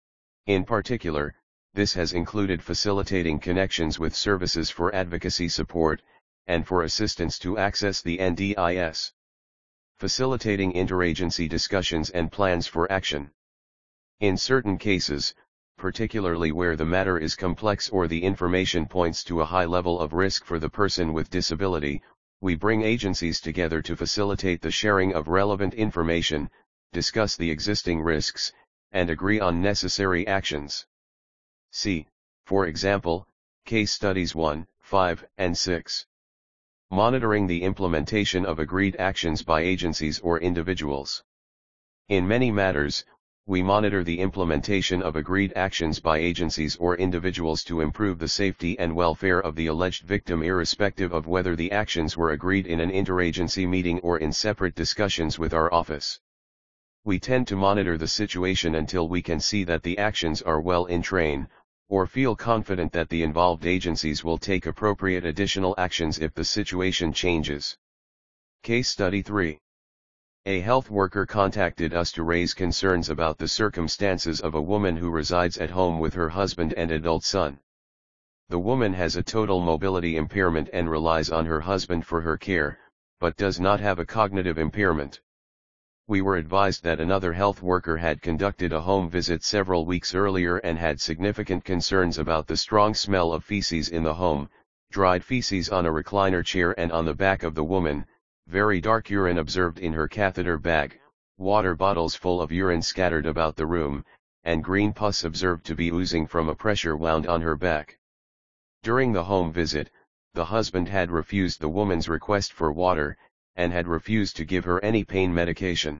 In particular, this has included facilitating connections with services for advocacy support, and for assistance to access the NDIS. Facilitating interagency discussions and plans for action. In certain cases, particularly where the matter is complex or the information points to a high level of risk for the person with disability, we bring agencies together to facilitate the sharing of relevant information, discuss the existing risks, and agree on necessary actions. See, for example, Case Studies 1, 5, and 6. Monitoring the implementation of agreed actions by agencies or individuals. In many matters, we monitor the implementation of agreed actions by agencies or individuals to improve the safety and welfare of the alleged victim irrespective of whether the actions were agreed in an interagency meeting or in separate discussions with our office. We tend to monitor the situation until we can see that the actions are well in train, or feel confident that the involved agencies will take appropriate additional actions if the situation changes. Case Study 3. A health worker contacted us to raise concerns about the circumstances of a woman who resides at home with her husband and adult son. The woman has a total mobility impairment and relies on her husband for her care, but does not have a cognitive impairment. We were advised that another health worker had conducted a home visit several weeks earlier and had significant concerns about the strong smell of feces in the home, dried feces on a recliner chair and on the back of the woman, very dark urine observed in her catheter bag, water bottles full of urine scattered about the room, and green pus observed to be oozing from a pressure wound on her back. During the home visit, the husband had refused the woman's request for water, and had refused to give her any pain medication.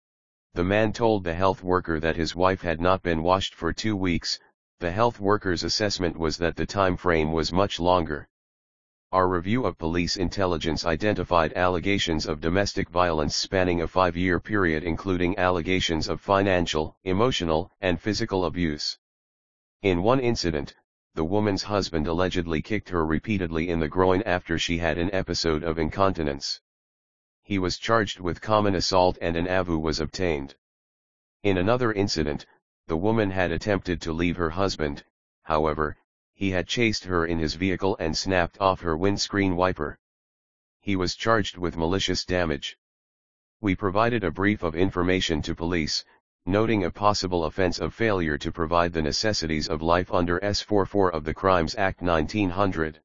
The man told the health worker that his wife had not been washed for 2 weeks. The health worker's assessment was that the time frame was much longer. Our review of police intelligence identified allegations of domestic violence spanning a 5-year period, including allegations of financial, emotional, and physical abuse. In one incident, the woman's husband allegedly kicked her repeatedly in the groin after she had an episode of incontinence. He was charged with common assault and an AVU was obtained. In another incident, the woman had attempted to leave her husband, however, he had chased her in his vehicle and snapped off her windscreen wiper. He was charged with malicious damage. We provided a brief of information to police, noting a possible offense of failure to provide the necessities of life under S44 of the Crimes Act 1900.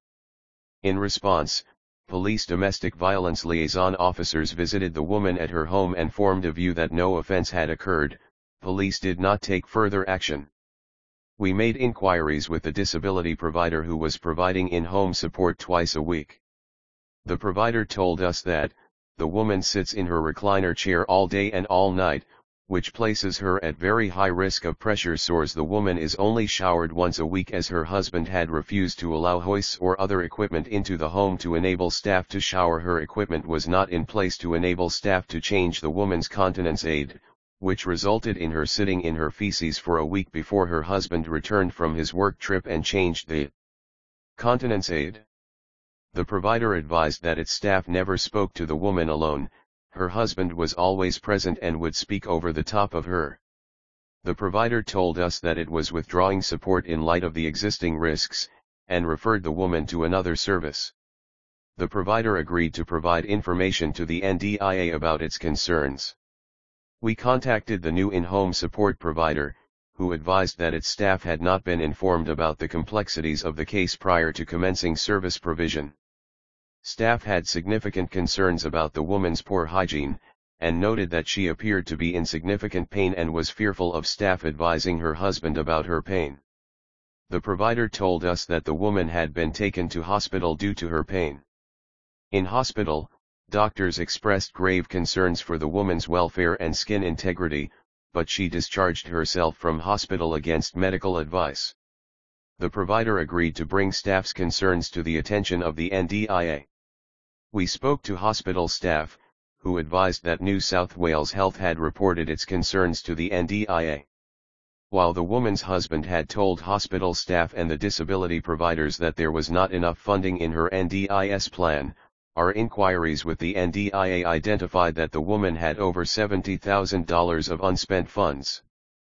In response, police domestic violence liaison officers visited the woman at her home and formed a view that no offense had occurred. Police did not take further action. We made inquiries with the disability provider who was providing in-home support twice a week. The provider told us that, the woman sits in her recliner chair all day and all night, which places her at very high risk of pressure sores. The woman is only showered once a week as her husband had refused to allow hoists or other equipment into the home to enable staff to shower her. Equipment was not in place to enable staff to change the woman's continence aid, which resulted in her sitting in her feces for a week before her husband returned from his work trip and changed the continence aid. The provider advised that its staff never spoke to the woman alone, her husband was always present and would speak over the top of her. The provider told us that it was withdrawing support in light of the existing risks, and referred the woman to another service. The provider agreed to provide information to the NDIA about its concerns. We contacted the new in-home support provider, who advised that its staff had not been informed about the complexities of the case prior to commencing service provision. Staff had significant concerns about the woman's poor hygiene, and noted that she appeared to be in significant pain and was fearful of staff advising her husband about her pain. The provider told us that the woman had been taken to hospital due to her pain. In hospital, doctors expressed grave concerns for the woman's welfare and skin integrity, but she discharged herself from hospital against medical advice. The provider agreed to bring staff's concerns to the attention of the NDIA. We spoke to hospital staff, who advised that New South Wales Health had reported its concerns to the NDIA. While the woman's husband had told hospital staff and the disability providers that there was not enough funding in her NDIS plan, our inquiries with the NDIA identified that the woman had over $70,000 of unspent funds.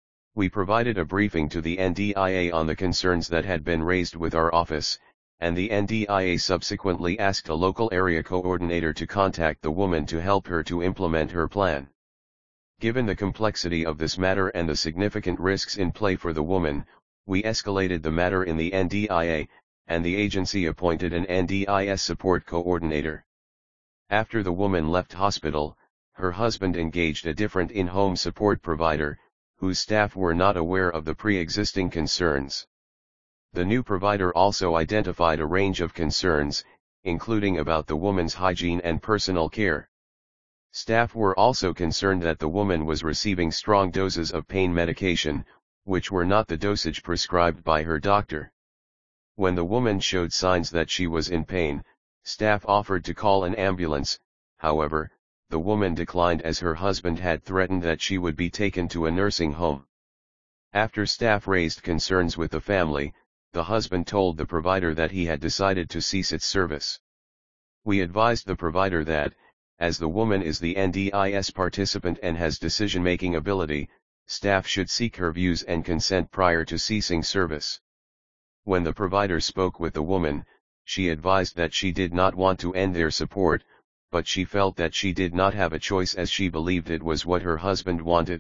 We provided a briefing to the NDIA on the concerns that had been raised with our office, and the NDIA subsequently asked a local area coordinator to contact the woman to help her to implement her plan. Given the complexity of this matter and the significant risks in play for the woman, we escalated the matter in the NDIA, and the agency appointed an NDIS support coordinator. After the woman left hospital, her husband engaged a different in-home support provider, whose staff were not aware of the pre-existing concerns. The new provider also identified a range of concerns, including about the woman's hygiene and personal care. Staff were also concerned that the woman was receiving strong doses of pain medication, which were not the dosage prescribed by her doctor. When the woman showed signs that she was in pain, staff offered to call an ambulance. However, the woman declined as her husband had threatened that she would be taken to a nursing home. After staff raised concerns with the family, the husband told the provider that he had decided to cease its service. We advised the provider that, as the woman is the NDIS participant and has decision-making ability, staff should seek her views and consent prior to ceasing service. When the provider spoke with the woman, she advised that she did not want to end their support, but she felt that she did not have a choice as she believed it was what her husband wanted.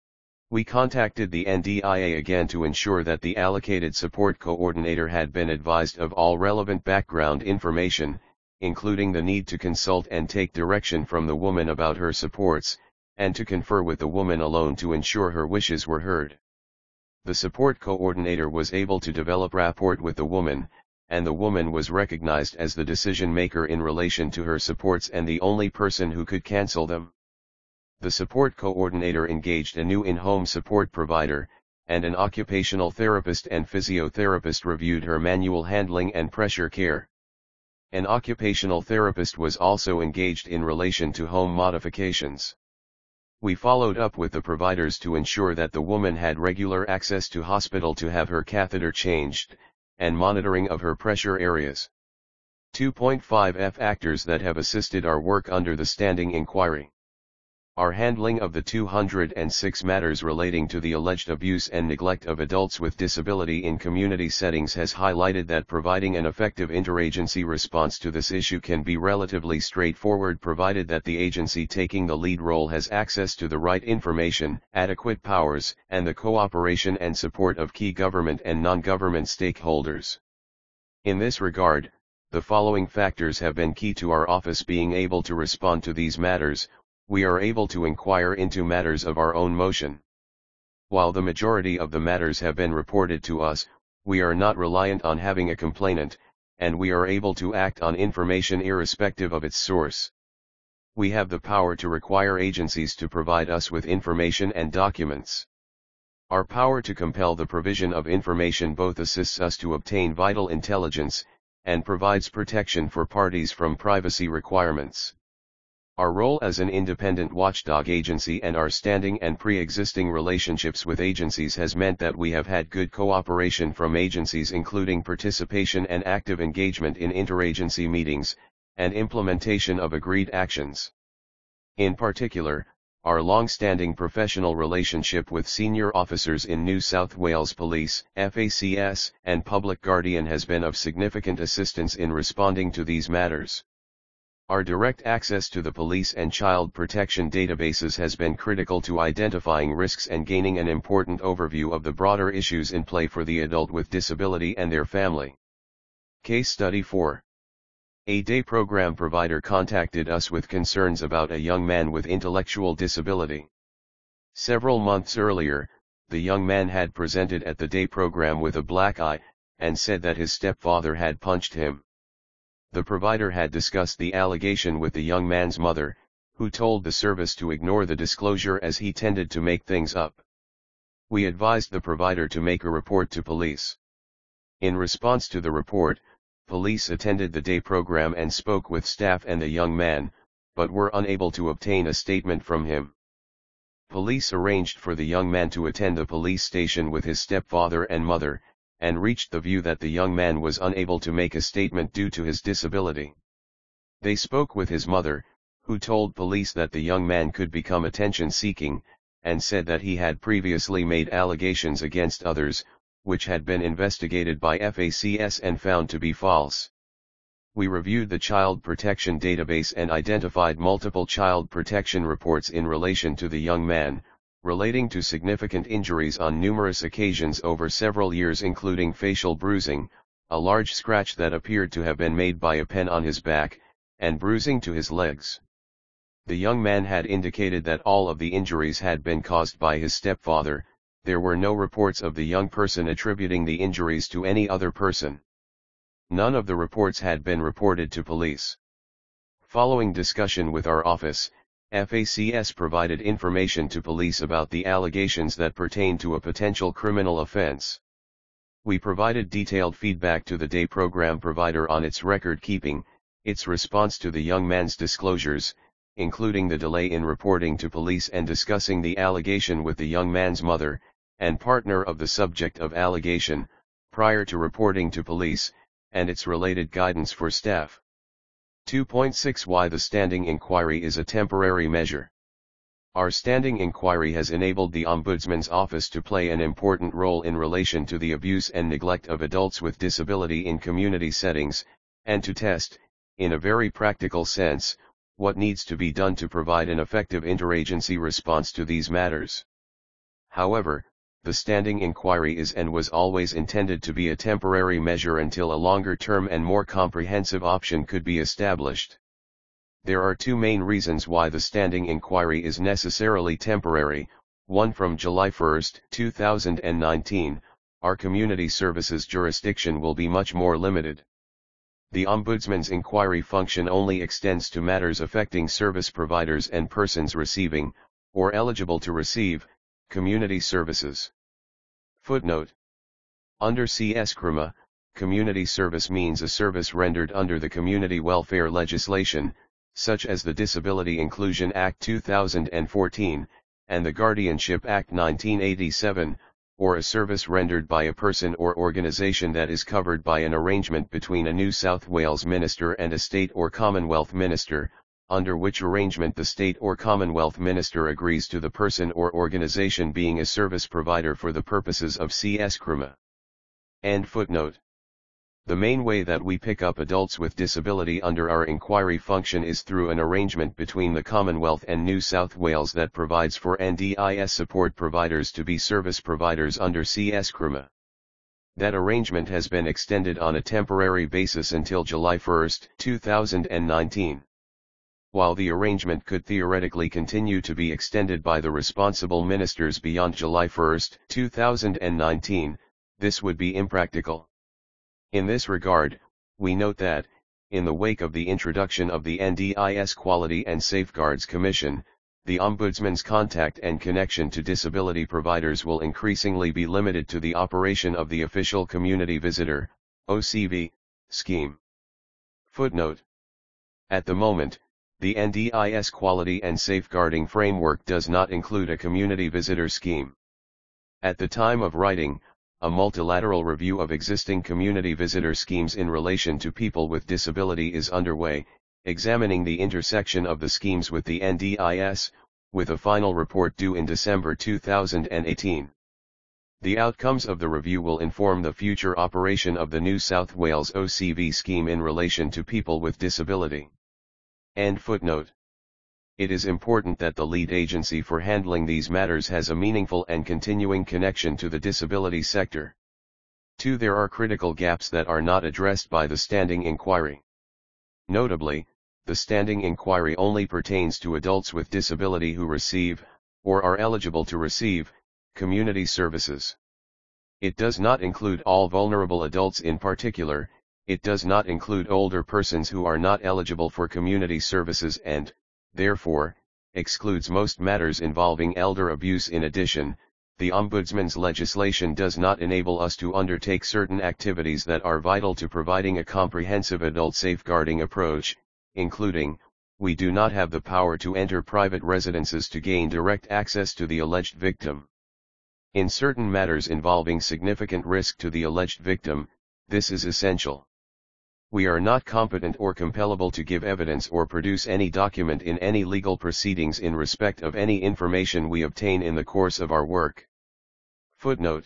We contacted the NDIA again to ensure that the allocated support coordinator had been advised of all relevant background information, including the need to consult and take direction from the woman about her supports, and to confer with the woman alone to ensure her wishes were heard. The support coordinator was able to develop rapport with the woman, and the woman was recognized as the decision maker in relation to her supports and the only person who could cancel them. The support coordinator engaged a new in-home support provider, and an occupational therapist and physiotherapist reviewed her manual handling and pressure care. An occupational therapist was also engaged in relation to home modifications. We followed up with the providers to ensure that the woman had regular access to hospital to have her catheter changed, and monitoring of her pressure areas. 2.5 factors that have assisted our work under the standing inquiry. Our handling of the 206 matters relating to the alleged abuse and neglect of adults with disability in community settings has highlighted that providing an effective interagency response to this issue can be relatively straightforward provided that the agency taking the lead role has access to the right information, adequate powers, and the cooperation and support of key government and non-government stakeholders. In this regard, the following factors have been key to our office being able to respond to these matters. We are able to inquire into matters of our own motion. While the majority of the matters have been reported to us, we are not reliant on having a complainant, and we are able to act on information irrespective of its source. We have the power to require agencies to provide us with information and documents. Our power to compel the provision of information both assists us to obtain vital intelligence, and provides protection for parties from privacy requirements. Our role as an independent watchdog agency and our standing and pre-existing relationships with agencies has meant that we have had good cooperation from agencies, including participation and active engagement in interagency meetings, and implementation of agreed actions. In particular, our long-standing professional relationship with senior officers in New South Wales Police, FACS, and Public Guardian has been of significant assistance in responding to these matters. Our direct access to the police and child protection databases has been critical to identifying risks and gaining an important overview of the broader issues in play for the adult with disability and their family. Case Study 4. A day program provider contacted us with concerns about a young man with intellectual disability. Several months earlier, the young man had presented at the day program with a black eye, and said that his stepfather had punched him. The provider had discussed the allegation with the young man's mother, who told the service to ignore the disclosure as he tended to make things up. We advised the provider to make a report to police. In response to the report, police attended the day program and spoke with staff and the young man, but were unable to obtain a statement from him. Police arranged for the young man to attend the police station with his stepfather and mother, and reached the view that the young man was unable to make a statement due to his disability. They spoke with his mother, who told police that the young man could become attention-seeking, and said that he had previously made allegations against others, which had been investigated by FACS and found to be false. We reviewed the child protection database and identified multiple child protection reports in relation to the young man, relating to significant injuries on numerous occasions over several years, including facial bruising, a large scratch that appeared to have been made by a pen on his back, and bruising to his legs. The young man had indicated that all of the injuries had been caused by his stepfather. There were no reports of the young person attributing the injuries to any other person. None of the reports had been reported to police. Following discussion with our office, FACS provided information to police about the allegations that pertain to a potential criminal offense. We provided detailed feedback to the day program provider on its record keeping, its response to the young man's disclosures, including the delay in reporting to police and discussing the allegation with the young man's mother, and partner of the subject of allegation, prior to reporting to police, and its related guidance for staff. 2.6 Why the standing inquiry is a temporary measure. Our standing inquiry has enabled the Ombudsman's Office to play an important role in relation to the abuse and neglect of adults with disability in community settings, and to test, in a very practical sense, what needs to be done to provide an effective interagency response to these matters. However, the standing inquiry is and was always intended to be a temporary measure until a longer-term and more comprehensive option could be established. There are two main reasons why the standing inquiry is necessarily temporary. One, from July 1, 2019, our community services jurisdiction will be much more limited. The Ombudsman's inquiry function only extends to matters affecting service providers and persons receiving, or eligible to receive, community services. Footnote. Under CS-CRMA, community service means a service rendered under the community welfare legislation, such as the Disability Inclusion Act 2014, and the Guardianship Act 1987, or a service rendered by a person or organization that is covered by an arrangement between a New South Wales minister and a state or Commonwealth minister, under which arrangement the state or Commonwealth minister agrees to the person or organization being a service provider for the purposes of CS-CRMA. End footnote. The main way that we pick up adults with disability under our inquiry function is through an arrangement between the Commonwealth and New South Wales that provides for NDIS support providers to be service providers under CS-CRMA. That arrangement has been extended on a temporary basis until July 1, 2019. While the arrangement could theoretically continue to be extended by the responsible ministers beyond July 1, 2019, this would be impractical. In this regard, we note that, in the wake of the introduction of the NDIS Quality and Safeguards Commission, the Ombudsman's contact and connection to disability providers will increasingly be limited to the operation of the Official Community Visitor, OCV, scheme. Footnote. At the moment, The NDIS Quality and Safeguarding Framework does not include a community visitor scheme. At the time of writing, a multilateral review of existing community visitor schemes in relation to people with disability is underway, examining the intersection of the schemes with the NDIS, with a final report due in December 2018. The outcomes of the review will inform the future operation of the New South Wales OCV scheme in relation to people with disability. End footnote. It is important that the lead agency for handling these matters has a meaningful and continuing connection to the disability sector. 2. There are critical gaps that are not addressed by the standing inquiry. Notably, the standing inquiry only pertains to adults with disability who receive, or are eligible to receive, community services. It does not include all vulnerable adults. In particular, it does not include older persons who are not eligible for community services and, therefore, excludes most matters involving elder abuse. In addition, the Ombudsman's legislation does not enable us to undertake certain activities that are vital to providing a comprehensive adult safeguarding approach, including, we do not have the power to enter private residences to gain direct access to the alleged victim. In certain matters involving significant risk to the alleged victim, this is essential. We are not competent or compellable to give evidence or produce any document in any legal proceedings in respect of any information we obtain in the course of our work. Footnote.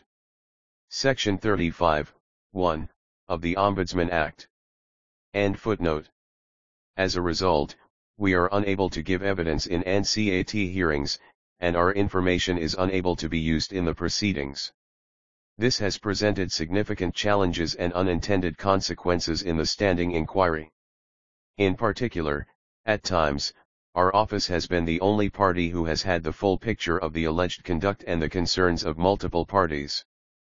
Section 35, 1, of the Ombudsman Act. End footnote. As a result, we are unable to give evidence in NCAT hearings, and our information is unable to be used in the proceedings. This has presented significant challenges and unintended consequences in the standing inquiry. In particular, at times, our office has been the only party who has had the full picture of the alleged conduct and the concerns of multiple parties.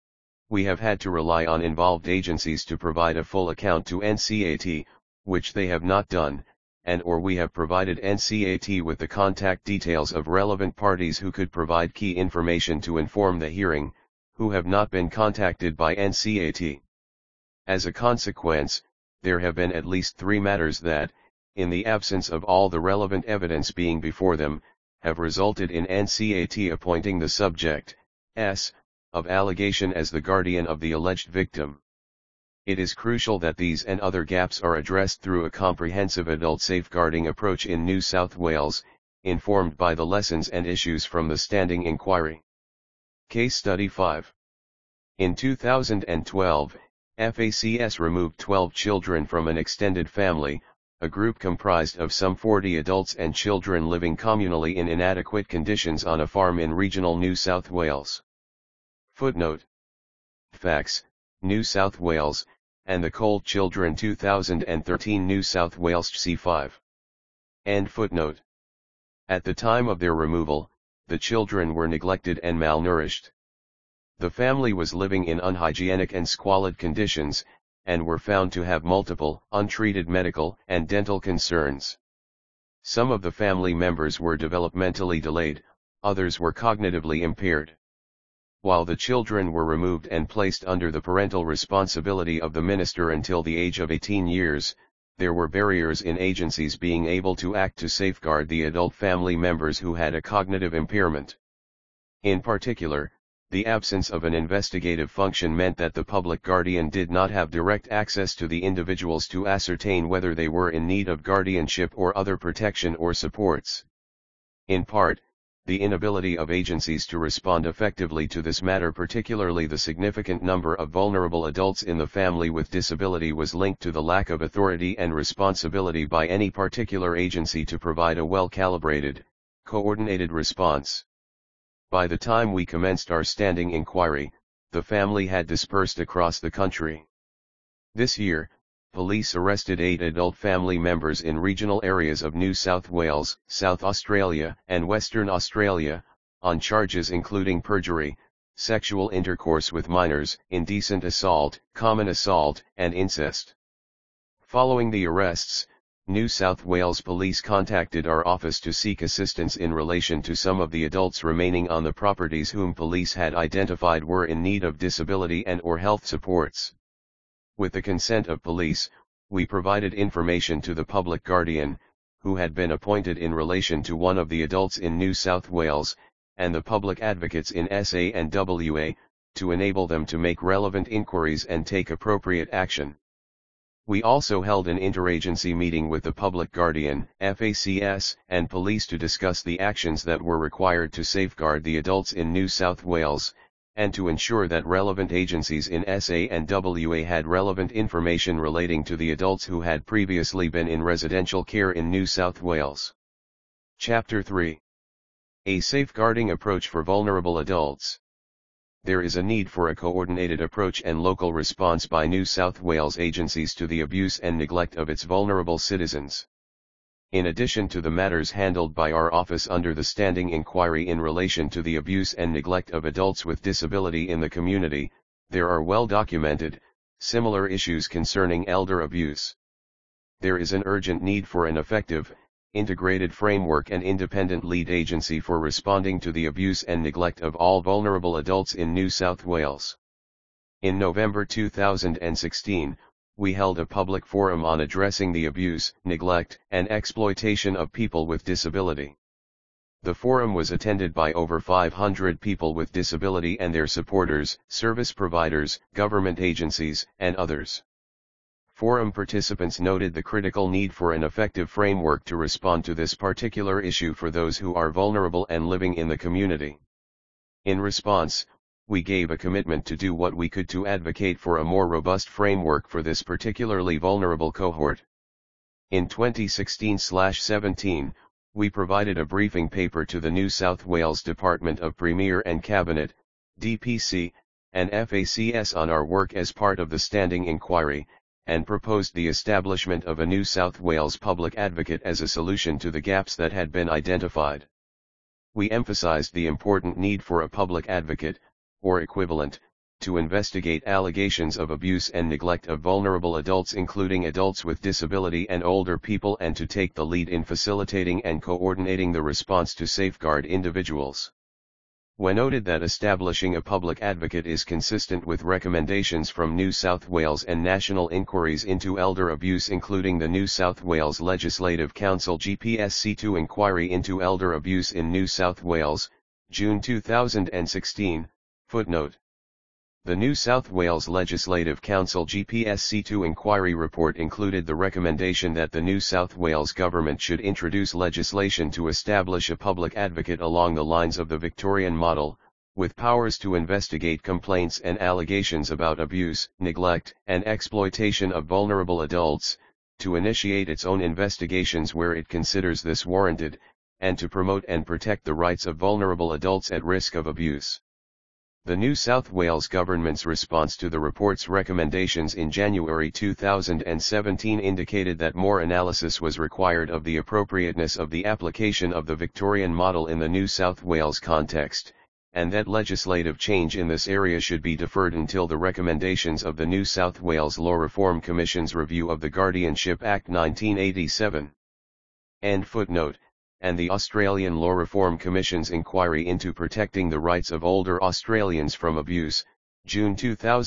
We have had to rely on involved agencies to provide a full account to NCAT, which they have not done, and/or we have provided NCAT with the contact details of relevant parties who could provide key information to inform the hearing, who have not been contacted by NCAT. As a consequence, there have been at least 3 matters that, in the absence of all the relevant evidence being before them, have resulted in NCAT appointing the subject, of allegation as the guardian of the alleged victim. It is crucial that these and other gaps are addressed through a comprehensive adult safeguarding approach in New South Wales, informed by the lessons and issues from the standing inquiry. Case Study 5. In 2012, FACS removed 12 children from an extended family, a group comprised of some 40 adults and children living communally in inadequate conditions on a farm in regional New South Wales. Footnote. Facts, New South Wales, and the Cold Children 2013 New South Wales C5. End footnote. At the time of their removal, the children were neglected and malnourished. The family was living in unhygienic and squalid conditions, and were found to have multiple, untreated medical and dental concerns. Some of the family members were developmentally delayed, others were cognitively impaired. While the children were removed and placed under the parental responsibility of the minister until the age of 18 years, there were barriers in agencies being able to act to safeguard the adult family members who had a cognitive impairment. In particular, the absence of an investigative function meant that the public guardian did not have direct access to the individuals to ascertain whether they were in need of guardianship or other protection or supports. In part, the inability of agencies to respond effectively to this matter, particularly the significant number of vulnerable adults in the family with disability, was linked to the lack of authority and responsibility by any particular agency to provide a well-calibrated, coordinated response. By the time we commenced our standing inquiry, the family had dispersed across the country. This year, police arrested 8 adult family members in regional areas of New South Wales, South Australia, and Western Australia, on charges including perjury, sexual intercourse with minors, indecent assault, common assault, and incest. Following the arrests, New South Wales Police contacted our office to seek assistance in relation to some of the adults remaining on the properties whom police had identified were in need of disability and/or health supports. With the consent of police, we provided information to the public guardian, who had been appointed in relation to one of the adults in New South Wales, and the public advocates in SA and WA, to enable them to make relevant inquiries and take appropriate action. We also held an interagency meeting with the Public Guardian, FACS, and police to discuss the actions that were required to safeguard the adults in New South Wales, and to ensure that relevant agencies in SA and WA had relevant information relating to the adults who had previously been in residential care in New South Wales. Chapter 3. A safeguarding approach for vulnerable adults. There is a need for a coordinated approach and local response by New South Wales agencies to the abuse and neglect of its vulnerable citizens. In addition to the matters handled by our office under the standing inquiry in relation to the abuse and neglect of adults with disability in the community, there are well-documented, similar issues concerning elder abuse. There is an urgent need for an effective, integrated framework and independent lead agency for responding to the abuse and neglect of all vulnerable adults in New South Wales. In November 2016, we held a public forum on addressing the abuse, neglect, and exploitation of people with disability. The forum was attended by over 500 people with disability and their supporters, service providers, government agencies, and others. Forum participants noted the critical need for an effective framework to respond to this particular issue for those who are vulnerable and living in the community. In response, we gave a commitment to do what we could to advocate for a more robust framework for this particularly vulnerable cohort. In 2016/17, we provided a briefing paper to the New South Wales Department of Premier and Cabinet, DPC, and FACS on our work as part of the standing inquiry, and proposed the establishment of a New South Wales public advocate as a solution to the gaps that had been identified. We emphasized the important need for a public advocate, or equivalent, to investigate allegations of abuse and neglect of vulnerable adults including adults with disability and older people and to take the lead in facilitating and coordinating the response to safeguard individuals. We noted that establishing a public advocate is consistent with recommendations from New South Wales and national inquiries into elder abuse including the New South Wales Legislative Council GPSC2 inquiry into elder abuse in New South Wales, June 2016, footnote. The New South Wales Legislative Council GPSC2 inquiry report included the recommendation that the New South Wales government should introduce legislation to establish a public advocate along the lines of the Victorian model, with powers to investigate complaints and allegations about abuse, neglect, and exploitation of vulnerable adults, to initiate its own investigations where it considers this warranted, and to promote and protect the rights of vulnerable adults at risk of abuse. The New South Wales government's response to the report's recommendations in January 2017 indicated that more analysis was required of the appropriateness of the application of the Victorian model in the New South Wales context, and that legislative change in this area should be deferred until the recommendations of the New South Wales Law Reform Commission's review of the Guardianship Act 1987. End footnote. And the Australian Law Reform Commission's inquiry into protecting the rights of older Australians from abuse, June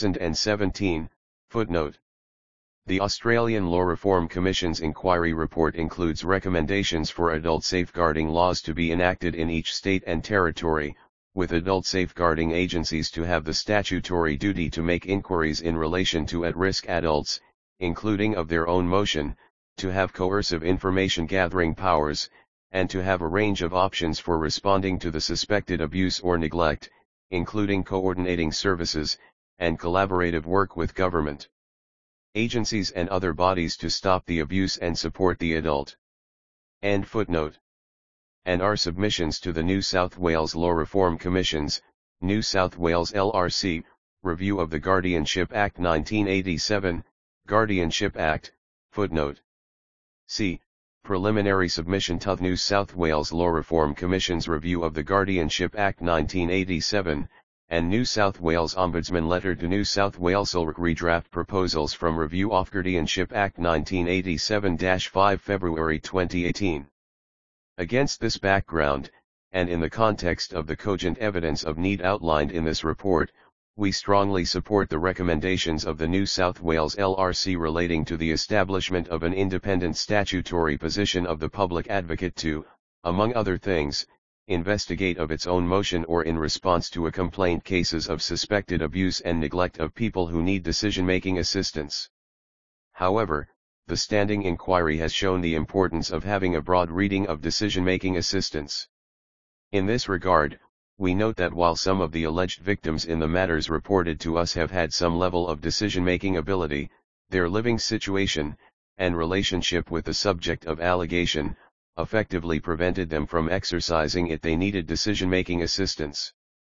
2017, footnote. The Australian Law Reform Commission's inquiry report includes recommendations for adult safeguarding laws to be enacted in each state and territory, with adult safeguarding agencies to have the statutory duty to make inquiries in relation to at-risk adults, including of their own motion, to have coercive information gathering powers, and to have a range of options for responding to the suspected abuse or neglect, including coordinating services, and collaborative work with government agencies and other bodies to stop the abuse and support the adult. End footnote. And our submissions to the New South Wales Law Reform Commission's, New South Wales LRC, review of the Guardianship Act 1987, Guardianship Act, footnote. C. Preliminary submission to the New South Wales Law Reform Commission's review of the Guardianship Act 1987, and New South Wales Ombudsman letter to New South Wales redraft proposals from review of Guardianship Act 1987-5 February 2018. Against this background, and in the context of the cogent evidence of need outlined in this report, We strongly support the recommendations of the New South Wales LRC relating to the establishment of an independent statutory position of the public advocate to, among other things, investigate of its own motion or in response to a complaint cases of suspected abuse and neglect of people who need decision-making assistance. However, the standing inquiry has shown the importance of having a broad reading of decision-making assistance. In this regard, we note that while some of the alleged victims in the matters reported to us have had some level of decision-making ability, their living situation, and relationship with the subject of allegation, effectively prevented them from exercising it they needed decision-making assistance.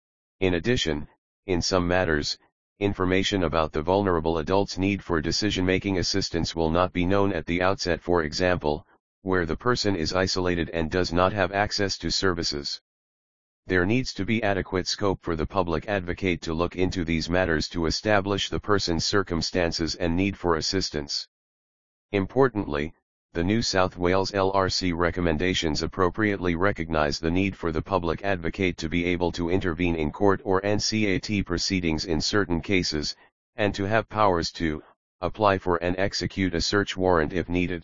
In addition, in some matters, information about the vulnerable adult's need for decision-making assistance will not be known at the outset, for example, where the person is isolated and does not have access to services. There needs to be adequate scope for the public advocate to look into these matters to establish the person's circumstances and need for assistance. Importantly, the New South Wales LRC recommendations appropriately recognise the need for the public advocate to be able to intervene in court or NCAT proceedings in certain cases, and to have powers to apply for and execute a search warrant if needed.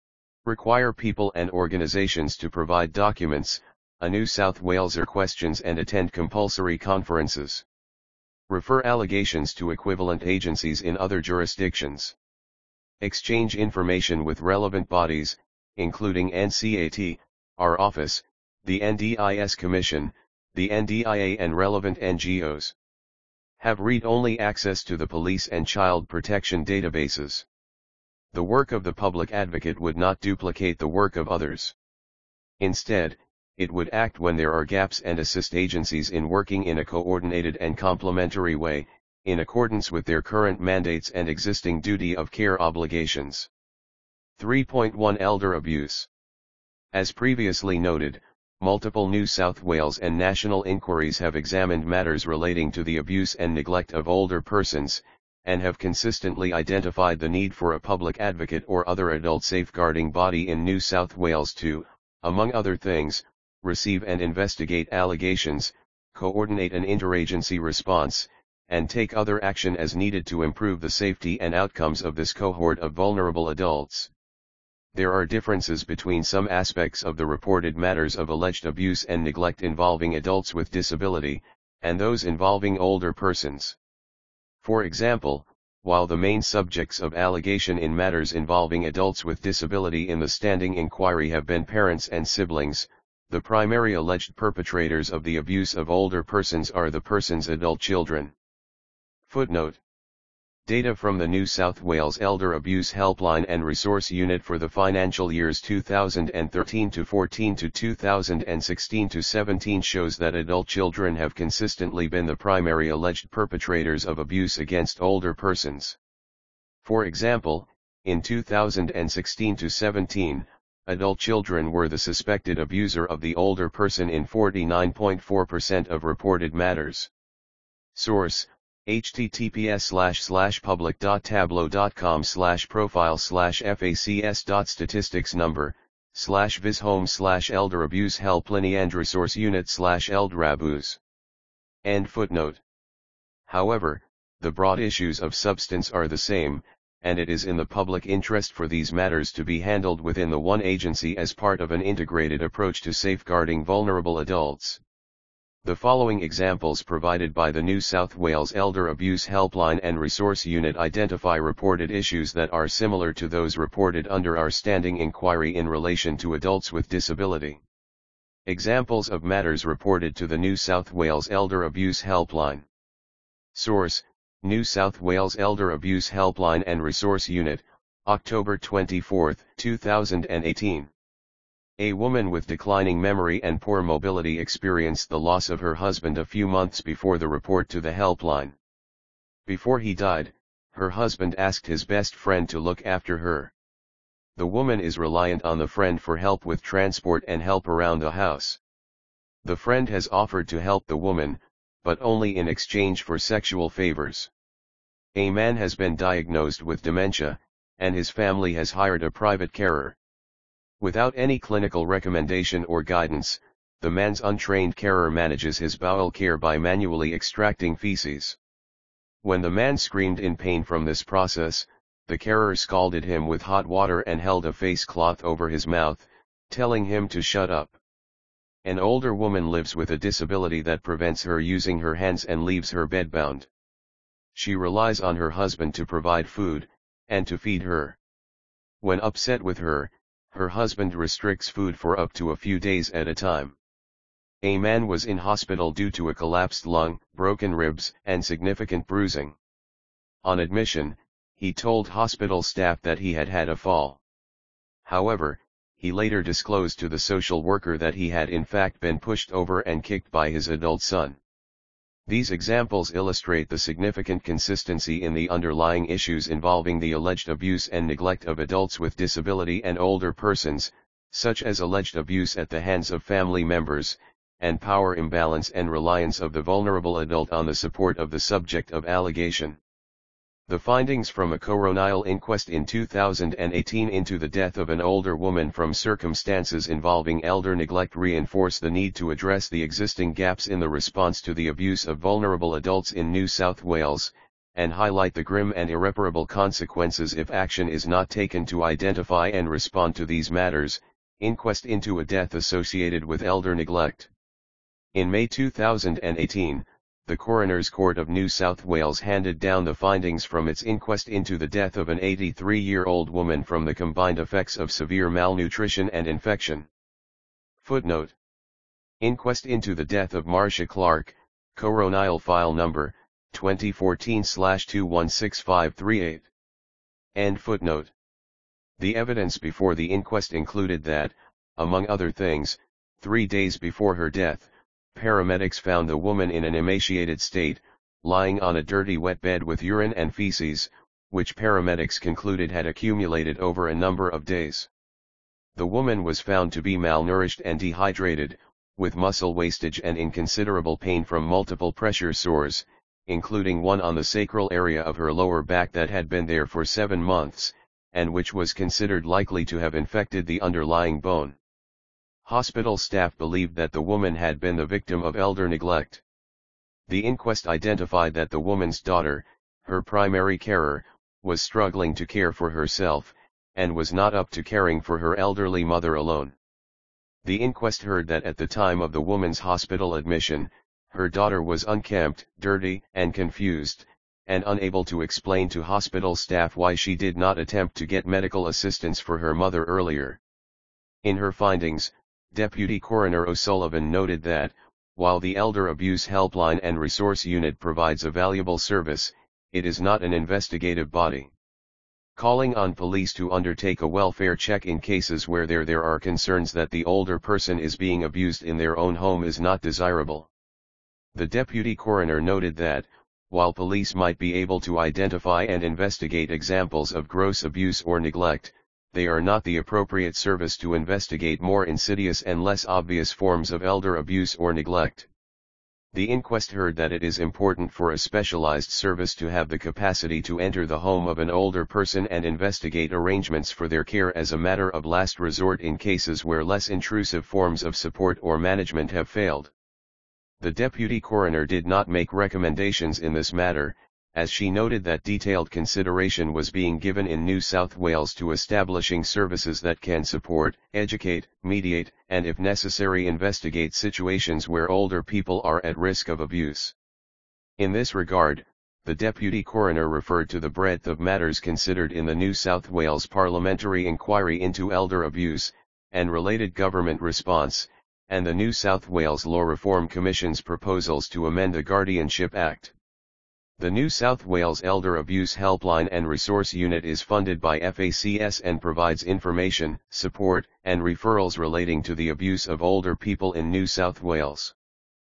Require people and organisations to provide documents, a New South Waleser questions and attend compulsory conferences. Refer allegations to equivalent agencies in other jurisdictions. Exchange information with relevant bodies, including NCAT, our office, the NDIS Commission, the NDIA and relevant NGOs. Have read-only access to the police and child protection databases. The work of the public advocate would not duplicate the work of others. Instead, it would act when there are gaps and assist agencies in working in a coordinated and complementary way, in accordance with their current mandates and existing duty of care obligations. 3.1 Elder abuse. As previously noted, multiple New South Wales and national inquiries have examined matters relating to the abuse and neglect of older persons, and have consistently identified the need for a public advocate or other adult safeguarding body in New South Wales to, among other things, receive and investigate allegations, coordinate an interagency response, and take other action as needed to improve the safety and outcomes of this cohort of vulnerable adults. There are differences between some aspects of the reported matters of alleged abuse and neglect involving adults with disability, and those involving older persons. For example, while the main subjects of allegation in matters involving adults with disability in the standing inquiry have been parents and siblings, the primary alleged perpetrators of the abuse of older persons are the person's adult children. Footnote. Data from the New South Wales Elder Abuse Helpline and Resource Unit for the financial years 2013-14 to 2016-17 shows that adult children have consistently been the primary alleged perpetrators of abuse against older persons. For example, in 2016-17, adult children were the suspected abuser of the older person in 49.4% of reported matters. Source: https://public.tableau.com/profile/facs.statistics number/vishome/elder abuse helpline and resource unit/eldrabuse. End footnote. However, the broad issues of substance are the same, and it is in the public interest for these matters to be handled within the one agency as part of an integrated approach to safeguarding vulnerable adults. The following examples provided by the New South Wales Elder Abuse Helpline and Resource Unit identify reported issues that are similar to those reported under our standing inquiry in relation to adults with disability. Examples of matters reported to the New South Wales Elder Abuse Helpline. Source: New South Wales Elder Abuse Helpline and Resource Unit, October 24, 2018. A woman with declining memory and poor mobility experienced the loss of her husband a few months before the report to the helpline. Before he died, her husband asked his best friend to look after her. The woman is reliant on the friend for help with transport and help around the house. The friend has offered to help the woman, but only in exchange for sexual favors. A man has been diagnosed with dementia, and his family has hired a private carer. Without any clinical recommendation or guidance, the man's untrained carer manages his bowel care by manually extracting feces. When the man screamed in pain from this process, the carer scalded him with hot water and held a face cloth over his mouth, telling him to shut up. An older woman lives with a disability that prevents her using her hands and leaves her bedbound. She relies on her husband to provide food, and to feed her. When upset with her, her husband restricts food for up to a few days at a time. A man was in hospital due to a collapsed lung, broken ribs, and significant bruising. On admission, he told hospital staff that he had had a fall. However, he later disclosed to the social worker that he had in fact been pushed over and kicked by his adult son. These examples illustrate the significant consistency in the underlying issues involving the alleged abuse and neglect of adults with disability and older persons, such as alleged abuse at the hands of family members, and power imbalance and reliance of the vulnerable adult on the support of the subject of allegation. The findings from a coronial inquest in 2018 into the death of an older woman from circumstances involving elder neglect reinforce the need to address the existing gaps in the response to the abuse of vulnerable adults in New South Wales, and highlight the grim and irreparable consequences if action is not taken to identify and respond to these matters. Inquest into a death associated with elder neglect. In May 2018, the Coroner's Court of New South Wales handed down the findings from its inquest into the death of an 83-year-old woman from the combined effects of severe malnutrition and infection. Footnote: Inquest into the death of Marcia Clark, Coronial File Number 2014/216538. End footnote. The evidence before the inquest included that, among other things, 3 days before her death, paramedics found the woman in an emaciated state, lying on a dirty wet bed with urine and feces, which paramedics concluded had accumulated over a number of days. The woman was found to be malnourished and dehydrated, with muscle wastage and in considerable pain from multiple pressure sores, including one on the sacral area of her lower back that had been there for 7 months, and which was considered likely to have infected the underlying bone. Hospital staff believed that the woman had been the victim of elder neglect. The inquest identified that the woman's daughter, her primary carer, was struggling to care for herself, and was not up to caring for her elderly mother alone. The inquest heard that at the time of the woman's hospital admission, her daughter was unkempt, dirty, and confused, and unable to explain to hospital staff why she did not attempt to get medical assistance for her mother earlier. In her findings, Deputy Coroner O'Sullivan noted that, while the Elder Abuse Helpline and Resource Unit provides a valuable service, it is not an investigative body. Calling on police to undertake a welfare check in cases where there are concerns that the older person is being abused in their own home is not desirable. The Deputy Coroner noted that, while police might be able to identify and investigate examples of gross abuse or neglect, they are not the appropriate service to investigate more insidious and less obvious forms of elder abuse or neglect. The inquest heard that it is important for a specialized service to have the capacity to enter the home of an older person and investigate arrangements for their care as a matter of last resort in cases where less intrusive forms of support or management have failed. The Deputy Coroner did not make recommendations in this matter, as she noted that detailed consideration was being given in New South Wales to establishing services that can support, educate, mediate, and if necessary investigate situations where older people are at risk of abuse. In this regard, the Deputy Coroner referred to the breadth of matters considered in the New South Wales Parliamentary Inquiry into Elder Abuse, and related government response, and the New South Wales Law Reform Commission's proposals to amend the Guardianship Act. The New South Wales Elder Abuse Helpline and Resource Unit is funded by FACS and provides information, support, and referrals relating to the abuse of older people in New South Wales.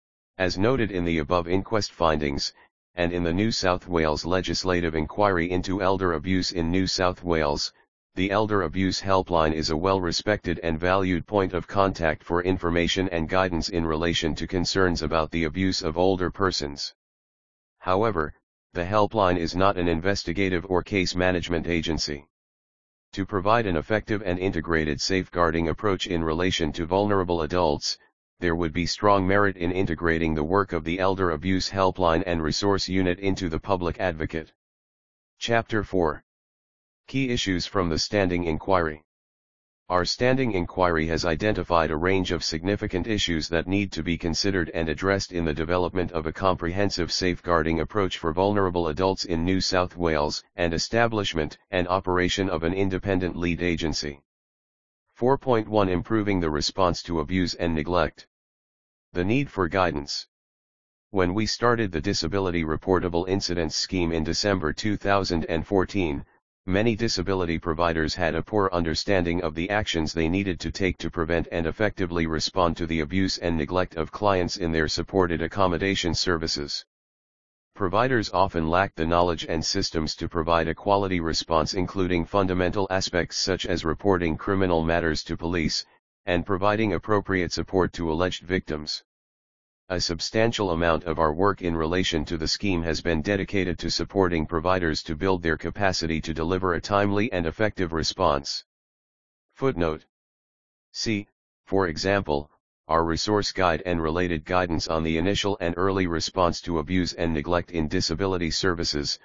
As noted in the above inquest findings, and in the New South Wales Legislative Inquiry into Elder Abuse in New South Wales, the Elder Abuse Helpline is a well-respected and valued point of contact for information and guidance in relation to concerns about the abuse of older persons. However, the helpline is not an investigative or case management agency. To provide an effective and integrated safeguarding approach in relation to vulnerable adults, there would be strong merit in integrating the work of the Elder Abuse Helpline and Resource Unit into the Public Advocate. Chapter 4. Key Issues from the Standing Inquiry. Our Standing Inquiry has identified a range of significant issues that need to be considered and addressed in the development of a comprehensive safeguarding approach for vulnerable adults in New South Wales, and establishment and operation of an independent lead agency. 4.1 Improving the response to abuse and neglect. The need for guidance. When we started the Disability Reportable Incidents Scheme in December 2014, many disability providers had a poor understanding of the actions they needed to take to prevent and effectively respond to the abuse and neglect of clients in their supported accommodation services. Providers often lacked the knowledge and systems to provide a quality response, including fundamental aspects such as reporting criminal matters to police, and providing appropriate support to alleged victims. A substantial amount of our work in relation to the scheme has been dedicated to supporting providers to build their capacity to deliver a timely and effective response. Footnote. See, for example, our resource guide and related guidance on the initial and early response to abuse and neglect in disability services,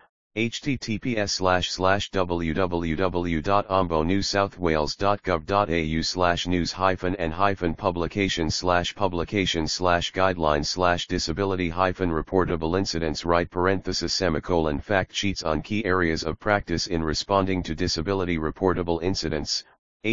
https://www.ombo-newsouthwales.gov.au/news-publication/guidelines/disability-publications/fact sheets on key areas of practice in responding to disability reportable incidents,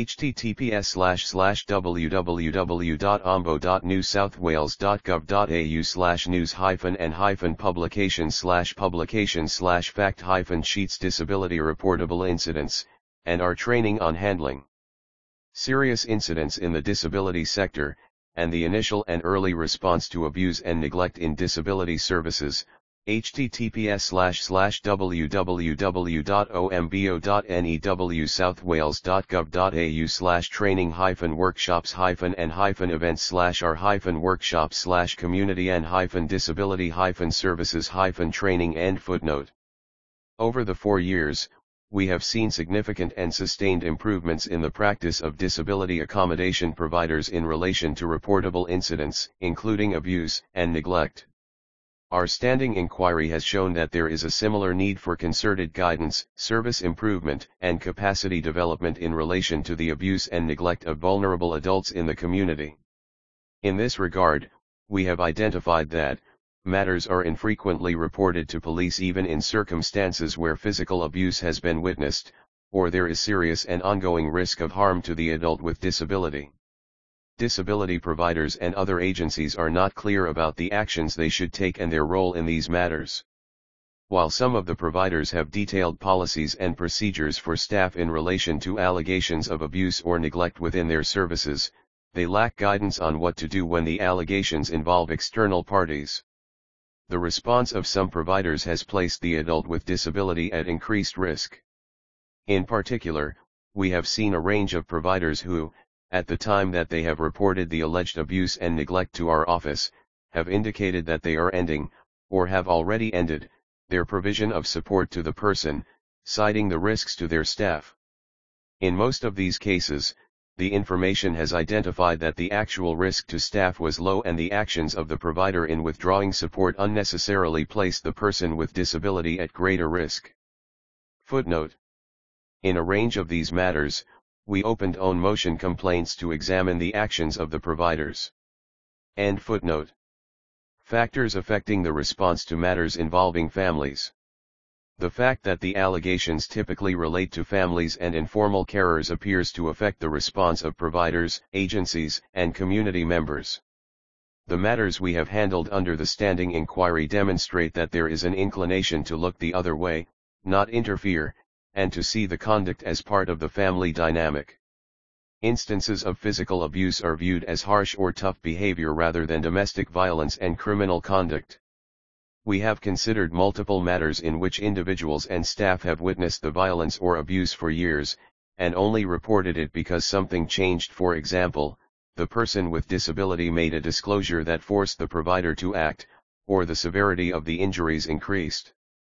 https://www.ombo.newsouthwales.gov.au/news-publications/fact sheets disability reportable incidents, and our training on handling serious incidents in the disability sector, and the initial and early response to abuse and neglect in disability services, https://www.ombo.ne/southwales.gov.au/training-workshops-and-events/our-workshops/community-and-disability-training and footnote. Over the 4 years, we have seen significant and sustained improvements in the practice of disability accommodation providers in relation to reportable incidents, including abuse and neglect. Our standing inquiry has shown that there is a similar need for concerted guidance, service improvement, and capacity development in relation to the abuse and neglect of vulnerable adults in the community. In this regard, we have identified that matters are infrequently reported to police even in circumstances where physical abuse has been witnessed, or there is serious and ongoing risk of harm to the adult with disability. Disability providers and other agencies are not clear about the actions they should take and their role in these matters. While some of the providers have detailed policies and procedures for staff in relation to allegations of abuse or neglect within their services, they lack guidance on what to do when the allegations involve external parties. The response of some providers has placed the adult with disability at increased risk. In particular, we have seen a range of providers who, at the time that they have reported the alleged abuse and neglect to our office, have indicated that they are ending, or have already ended, their provision of support to the person, citing the risks to their staff. In most of these cases, the information has identified that the actual risk to staff was low and the actions of the provider in withdrawing support unnecessarily placed the person with disability at greater risk. Footnote. In a range of these matters, we opened own motion complaints to examine the actions of the providers. End footnote. Factors affecting the response to matters involving families. The fact that the allegations typically relate to families and informal carers appears to affect the response of providers, agencies, and community members. The matters we have handled under the standing inquiry demonstrate that there is an inclination to look the other way, not interfere, and to see the conduct as part of the family dynamic. Instances of physical abuse are viewed as harsh or tough behavior rather than domestic violence and criminal conduct. We have considered multiple matters in which individuals and staff have witnessed the violence or abuse for years, and only reported it because something changed. For example, the person with disability made a disclosure that forced the provider to act, or the severity of the injuries increased.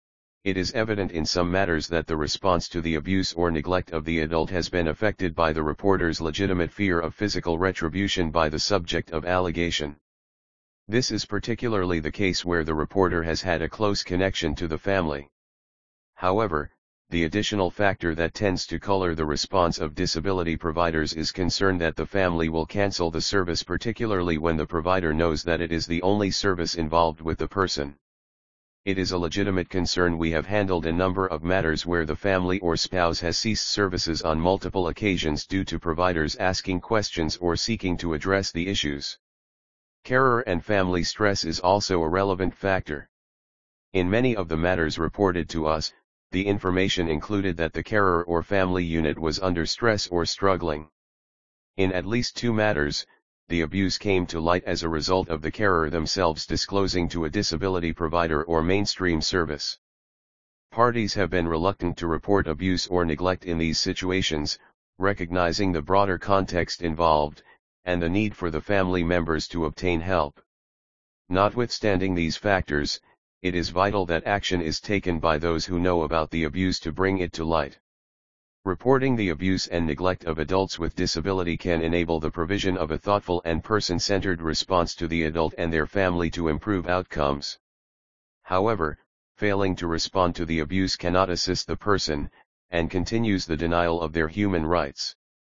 It is evident in some matters that the response to the abuse or neglect of the adult has been affected by the reporter's legitimate fear of physical retribution by the subject of allegation. This is particularly the case where the reporter has had a close connection to the family. However, the additional factor that tends to color the response of disability providers is concern that the family will cancel the service, particularly when the provider knows that it is the only service involved with the person. It is a legitimate concern. We have handled a number of matters where the family or spouse has ceased services on multiple occasions due to providers asking questions or seeking to address the issues. Carer and family stress is also a relevant factor. In many of the matters reported to us, the information included that the carer or family unit was under stress or struggling. In at least 2 matters, the abuse came to light as a result of the carer themselves disclosing to a disability provider or mainstream service. Parties have been reluctant to report abuse or neglect in these situations, recognizing the broader context involved, and the need for the family members to obtain help. Notwithstanding these factors, it is vital that action is taken by those who know about the abuse to bring it to light. Reporting the abuse and neglect of adults with disability can enable the provision of a thoughtful and person-centered response to the adult and their family to improve outcomes. However, failing to respond to the abuse cannot assist the person, and continues the denial of their human rights.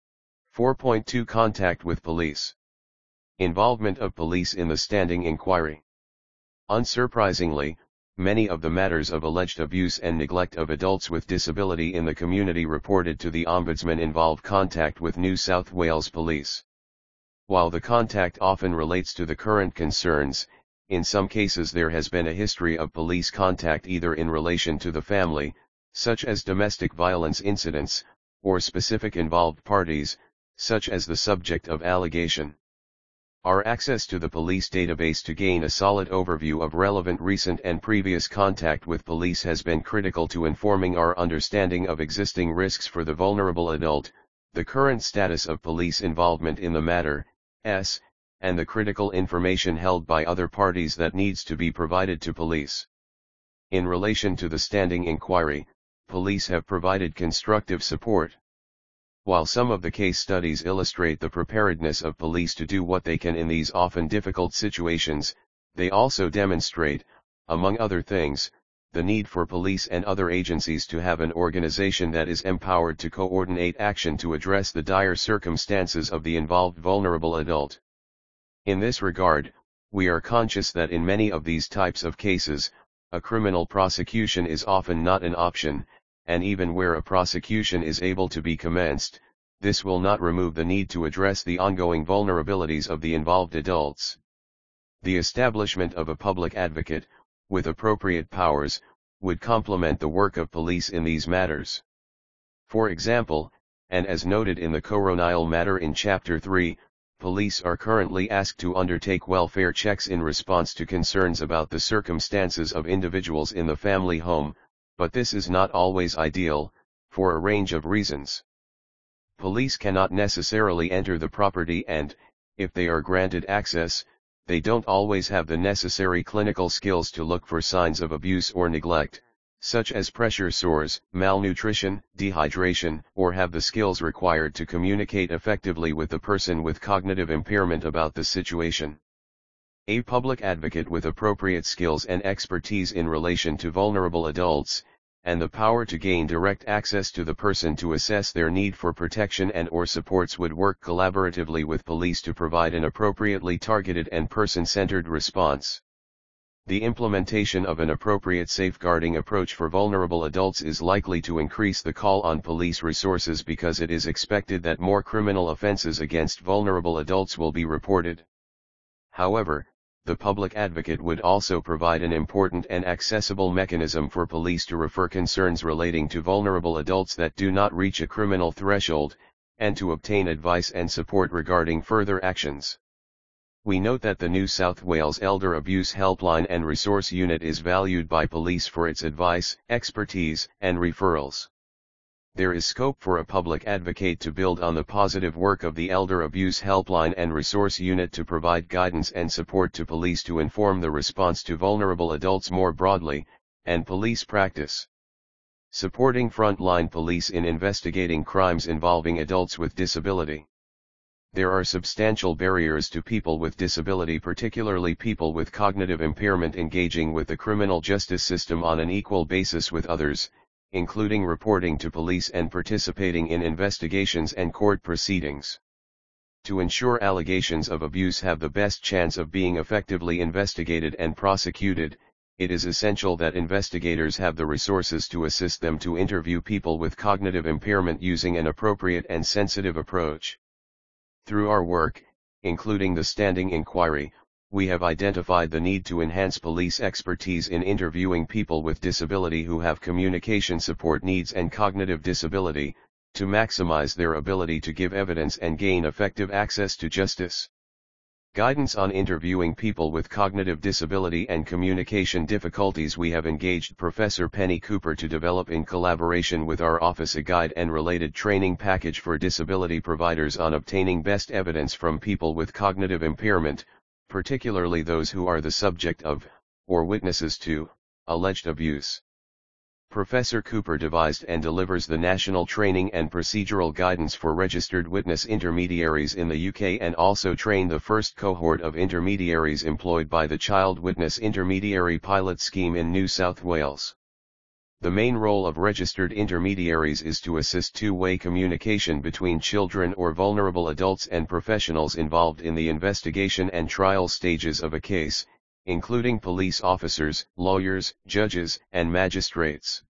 4.2 Contact with police. Involvement of police in the standing inquiry. Unsurprisingly, many of the matters of alleged abuse and neglect of adults with disability in the community reported to the Ombudsman involve contact with New South Wales Police. While the contact often relates to the current concerns, in some cases there has been a history of police contact either in relation to the family, such as domestic violence incidents, or specific involved parties, such as the subject of allegation. Our access to the police database to gain a solid overview of relevant recent and previous contact with police has been critical to informing our understanding of existing risks for the vulnerable adult, the current status of police involvement in the matter, and the critical information held by other parties that needs to be provided to police. In relation to the standing inquiry, police have provided constructive support. While some of the case studies illustrate the preparedness of police to do what they can in these often difficult situations, they also demonstrate, among other things, the need for police and other agencies to have an organization that is empowered to coordinate action to address the dire circumstances of the involved vulnerable adult. In this regard, we are conscious that in many of these types of cases, a criminal prosecution is often not an option, and even where a prosecution is able to be commenced, this will not remove the need to address the ongoing vulnerabilities of the involved adults. The establishment of a public advocate, with appropriate powers, would complement the work of police in these matters. For example, and as noted in the Coronil matter in Chapter 3, police are currently asked to undertake welfare checks in response to concerns about the circumstances of individuals in the family home, but this is not always ideal, for a range of reasons. Police cannot necessarily enter the property and, if they are granted access, they don't always have the necessary clinical skills to look for signs of abuse or neglect, such as pressure sores, malnutrition, dehydration, or have the skills required to communicate effectively with the person with cognitive impairment about the situation. A public advocate with appropriate skills and expertise in relation to vulnerable adults, and the power to gain direct access to the person to assess their need for protection and/or supports would work collaboratively with police to provide an appropriately targeted and person-centered response. The implementation of an appropriate safeguarding approach for vulnerable adults is likely to increase the call on police resources because it is expected that more criminal offenses against vulnerable adults will be reported. However, the public advocate would also provide an important and accessible mechanism for police to refer concerns relating to vulnerable adults that do not reach a criminal threshold, and to obtain advice and support regarding further actions. We note that the New South Wales Elder Abuse Helpline and Resource Unit is valued by police for its advice, expertise, and referrals. There is scope for a public advocate to build on the positive work of the Elder Abuse Helpline and Resource Unit to provide guidance and support to police to inform the response to vulnerable adults more broadly, and police practice. Supporting frontline police in investigating crimes involving adults with disability. There are substantial barriers to people with disability, particularly people with cognitive impairment, engaging with the criminal justice system on an equal basis with others, including reporting to police and participating in investigations and court proceedings. To ensure allegations of abuse have the best chance of being effectively investigated and prosecuted, it is essential that investigators have the resources to assist them to interview people with cognitive impairment using an appropriate and sensitive approach. Through our work, including the standing inquiry, we have identified the need to enhance police expertise in interviewing people with disability who have communication support needs and cognitive disability, to maximize their ability to give evidence and gain effective access to justice. Guidance on interviewing people with cognitive disability and communication difficulties. We have engaged Professor Penny Cooper to develop, in collaboration with our office, a guide and related training package for disability providers on obtaining best evidence from people with cognitive impairment, particularly those who are the subject of, or witnesses to, alleged abuse. Professor Cooper devised and delivers the national training and procedural guidance for registered witness intermediaries in the UK, and also trained the first cohort of intermediaries employed by the Child Witness Intermediary Pilot Scheme in New South Wales. The main role of registered intermediaries is to assist two-way communication between children or vulnerable adults and professionals involved in the investigation and trial stages of a case, including police officers, lawyers, judges, and magistrates.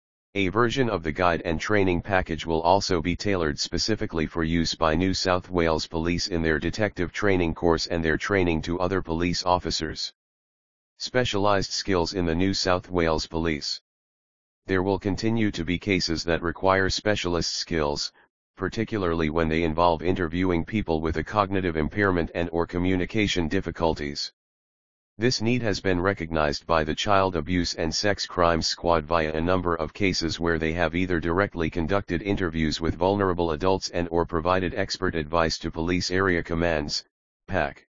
A version of the guide and training package will also be tailored specifically for use by New South Wales Police in their detective training course and their training to other police officers. Specialised skills in the New South Wales Police. There will continue to be cases that require specialist skills, particularly when they involve interviewing people with a cognitive impairment and/or communication difficulties. This need has been recognized by the Child Abuse and Sex Crimes Squad via a number of cases where they have either directly conducted interviews with vulnerable adults and/or provided expert advice to police area commands, PAC.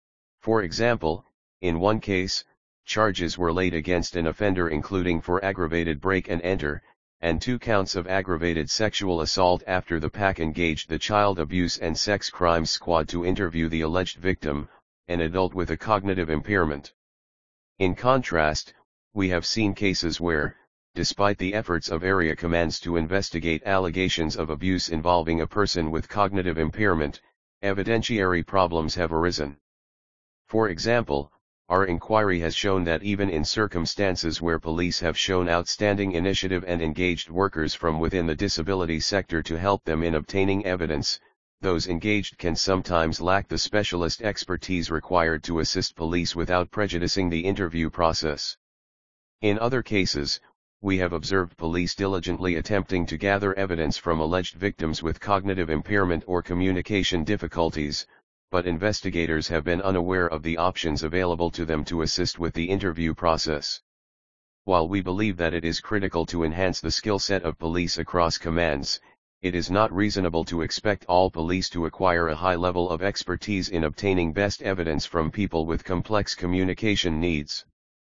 For example, in one case, charges were laid against an offender including for aggravated break and enter, and 2 counts of aggravated sexual assault after the PAC engaged the Child Abuse and Sex Crimes Squad to interview the alleged victim, an adult with a cognitive impairment. In contrast, we have seen cases where, despite the efforts of area commands to investigate allegations of abuse involving a person with cognitive impairment, evidentiary problems have arisen. For example, our inquiry has shown that even in circumstances where police have shown outstanding initiative and engaged workers from within the disability sector to help them in obtaining evidence, those engaged can sometimes lack the specialist expertise required to assist police without prejudicing the interview process. In other cases, we have observed police diligently attempting to gather evidence from alleged victims with cognitive impairment or communication difficulties, but investigators have been unaware of the options available to them to assist with the interview process. While we believe that it is critical to enhance the skill set of police across commands, it is not reasonable to expect all police to acquire a high level of expertise in obtaining best evidence from people with complex communication needs.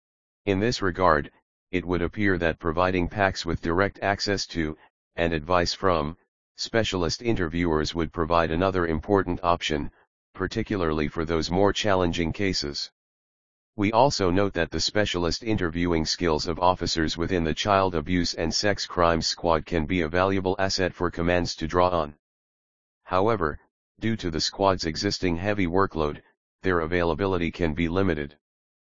In this regard, it would appear that providing PACs with direct access to, and advice from, specialist interviewers would provide another important option, particularly for those more challenging cases. We also note that the specialist interviewing skills of officers within the Child Abuse and Sex Crimes Squad can be a valuable asset for commands to draw on. However, due to the squad's existing heavy workload, their availability can be limited.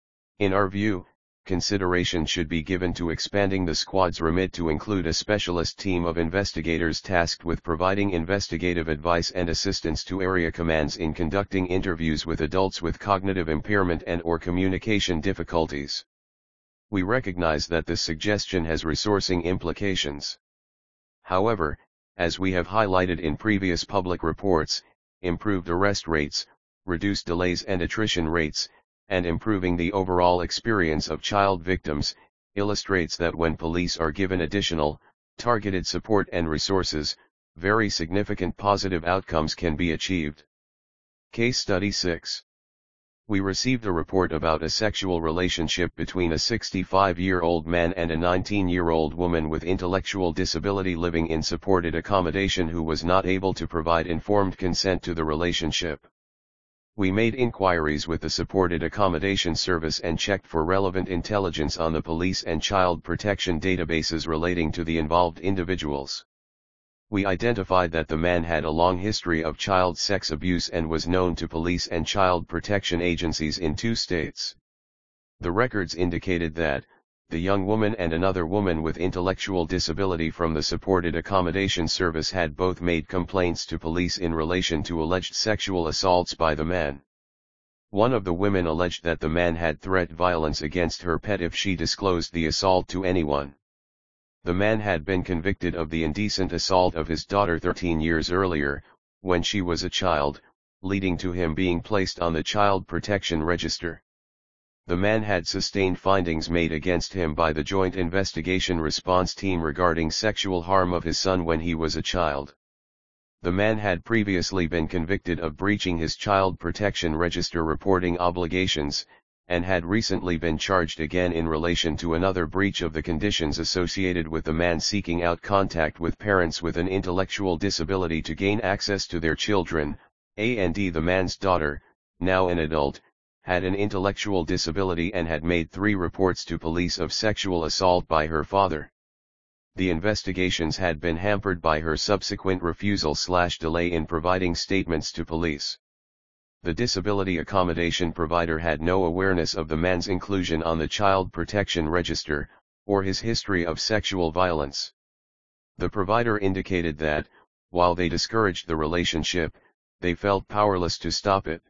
In our view, consideration should be given to expanding the squad's remit to include a specialist team of investigators tasked with providing investigative advice and assistance to area commands in conducting interviews with adults with cognitive impairment and/or communication difficulties. We recognize that this suggestion has resourcing implications. However, as we have highlighted in previous public reports, improved arrest rates, reduced delays and attrition rates, and improving the overall experience of child victims, illustrates that when police are given additional, targeted support and resources, very significant positive outcomes can be achieved. Case Study 6. We received a report about a sexual relationship between a 65-year-old man and a 19-year-old woman with intellectual disability living in supported accommodation who was not able to provide informed consent to the relationship. We made inquiries with the supported accommodation service and checked for relevant intelligence on the police and child protection databases relating to the involved individuals. We identified that the man had a long history of child sex abuse and was known to police and child protection agencies in 2 states. The records indicated that the young woman and another woman with intellectual disability from the supported accommodation service had both made complaints to police in relation to alleged sexual assaults by the man. One of the women alleged that the man had threatened violence against her pet if she disclosed the assault to anyone. The man had been convicted of the indecent assault of his daughter 13 years earlier, when she was a child, leading to him being placed on the Child Protection Register. The man had sustained findings made against him by the Joint Investigation Response Team regarding sexual harm of his son when he was a child. The man had previously been convicted of breaching his Child Protection Register reporting obligations, and had recently been charged again in relation to another breach of the conditions associated with the man seeking out contact with parents with an intellectual disability to gain access to their children. The man's daughter, now an adult, had an intellectual disability and had made 3 reports to police of sexual assault by her father. The investigations had been hampered by her subsequent refusal/delay in providing statements to police. The disability accommodation provider had no awareness of the man's inclusion on the Child Protection Register, or his history of sexual violence. The provider indicated that, while they discouraged the relationship, they felt powerless to stop it.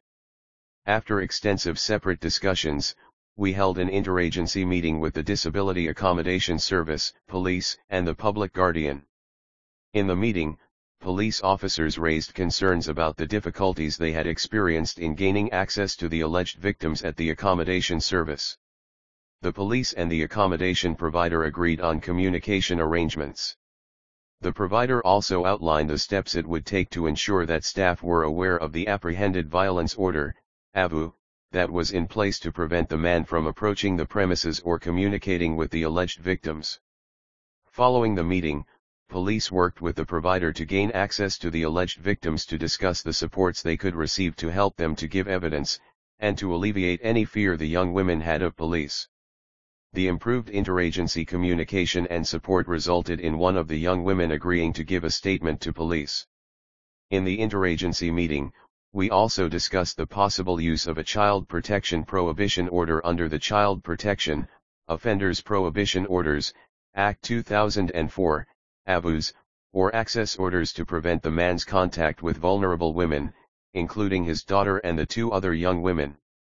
After extensive separate discussions, we held an interagency meeting with the Disability Accommodation Service, police, and the public guardian. In the meeting, police officers raised concerns about the difficulties they had experienced in gaining access to the alleged victims at the accommodation service. The police and the accommodation provider agreed on communication arrangements. The provider also outlined the steps it would take to ensure that staff were aware of the Apprehended Violence Order, AVU, that was in place to prevent the man from approaching the premises or communicating with the alleged victims. Following the meeting, police worked with the provider to gain access to the alleged victims to discuss the supports they could receive to help them to give evidence, and to alleviate any fear the young women had of police. The improved interagency communication and support resulted in one of the young women agreeing to give a statement to police. In the interagency meeting, we also discussed the possible use of a child protection prohibition order under the Child Protection, Offenders Prohibition Orders, Act 2004, AVUs, or access orders to prevent the man's contact with vulnerable women, including his daughter and the 2 other young women.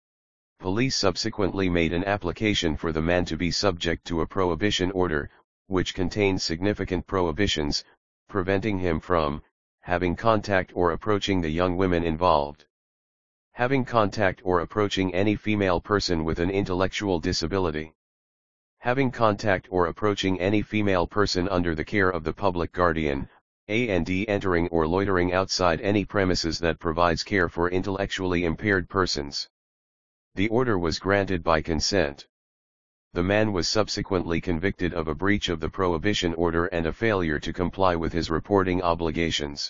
Police subsequently made an application for the man to be subject to a prohibition order, which contained significant prohibitions, preventing him from having contact or approaching the young women involved, having contact or approaching any female person with an intellectual disability, having contact or approaching any female person under the care of the public guardian, and entering or loitering outside any premises that provides care for intellectually impaired persons. The order was granted by consent. The man was subsequently convicted of a breach of the prohibition order and a failure to comply with his reporting obligations.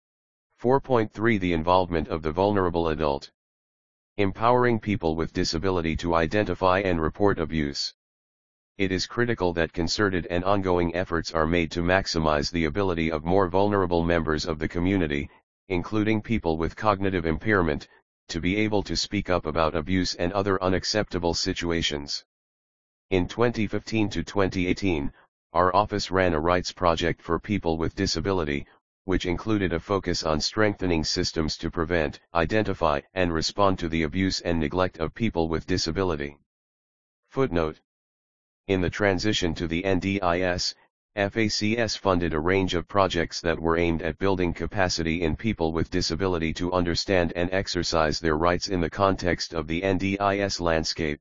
4.3 The involvement of the vulnerable adult. Empowering people with disability to identify and report abuse. It is critical that concerted and ongoing efforts are made to maximize the ability of more vulnerable members of the community, including people with cognitive impairment, to be able to speak up about abuse and other unacceptable situations. In 2015 to 2018, our office ran a rights project for people with disability, which included a focus on strengthening systems to prevent, identify, and respond to the abuse and neglect of people with disability. Footnote: in the transition to the NDIS, FACS funded a range of projects that were aimed at building capacity in people with disability to understand and exercise their rights in the context of the NDIS landscape.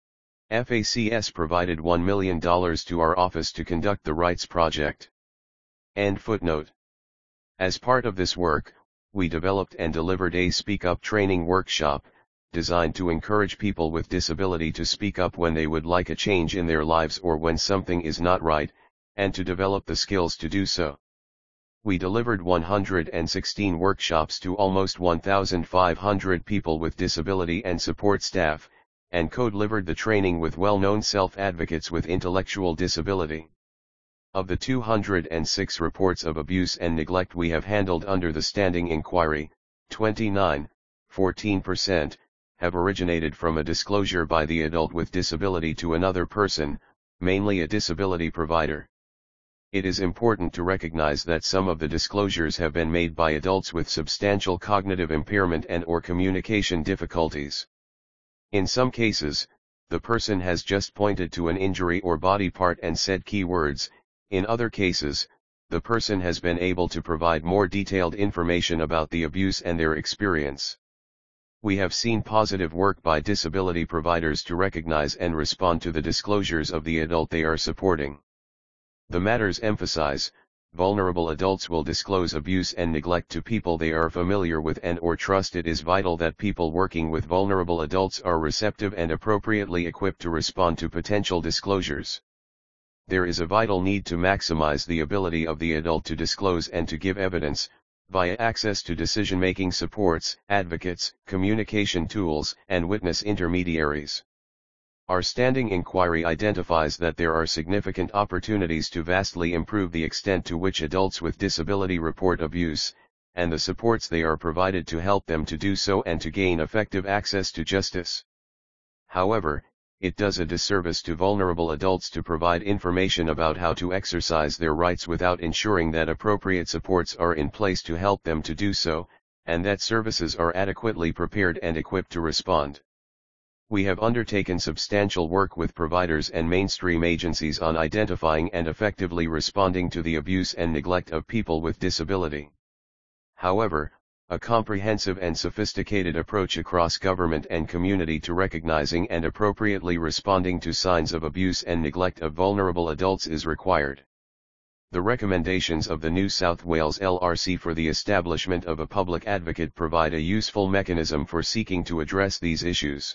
FACS provided $1 million to our office to conduct the rights project. End footnote. As part of this work, we developed and delivered a Speak Up training workshop, designed to encourage people with disability to speak up when they would like a change in their lives or when something is not right, and to develop the skills to do so. We delivered 116 workshops to almost 1,500 people with disability and support staff, and co-delivered the training with well-known self-advocates with intellectual disability. Of the 206 reports of abuse and neglect we have handled under the standing inquiry, 14%, have originated from a disclosure by the adult with disability to another person, mainly a disability provider. It is important to recognize that some of the disclosures have been made by adults with substantial cognitive impairment and/or communication difficulties. In some cases, the person has just pointed to an injury or body part and said key words. In other cases, the person has been able to provide more detailed information about the abuse and their experience. We have seen positive work by disability providers to recognize and respond to the disclosures of the adult they are supporting. The matters emphasize, vulnerable adults will disclose abuse and neglect to people they are familiar with and/or trust. It is vital that people working with vulnerable adults are receptive and appropriately equipped to respond to potential disclosures. There is a vital need to maximize the ability of the adult to disclose and to give evidence, via access to decision-making supports, advocates, communication tools, and witness intermediaries. Our standing inquiry identifies that there are significant opportunities to vastly improve the extent to which adults with disability report abuse, and the supports they are provided to help them to do so and to gain effective access to justice. However, it does a disservice to vulnerable adults to provide information about how to exercise their rights without ensuring that appropriate supports are in place to help them to do so, and that services are adequately prepared and equipped to respond. We have undertaken substantial work with providers and mainstream agencies on identifying and effectively responding to the abuse and neglect of people with disability. However, a comprehensive and sophisticated approach across government and community to recognizing and appropriately responding to signs of abuse and neglect of vulnerable adults is required. The recommendations of the New South Wales LRC for the establishment of a public advocate provide a useful mechanism for seeking to address these issues.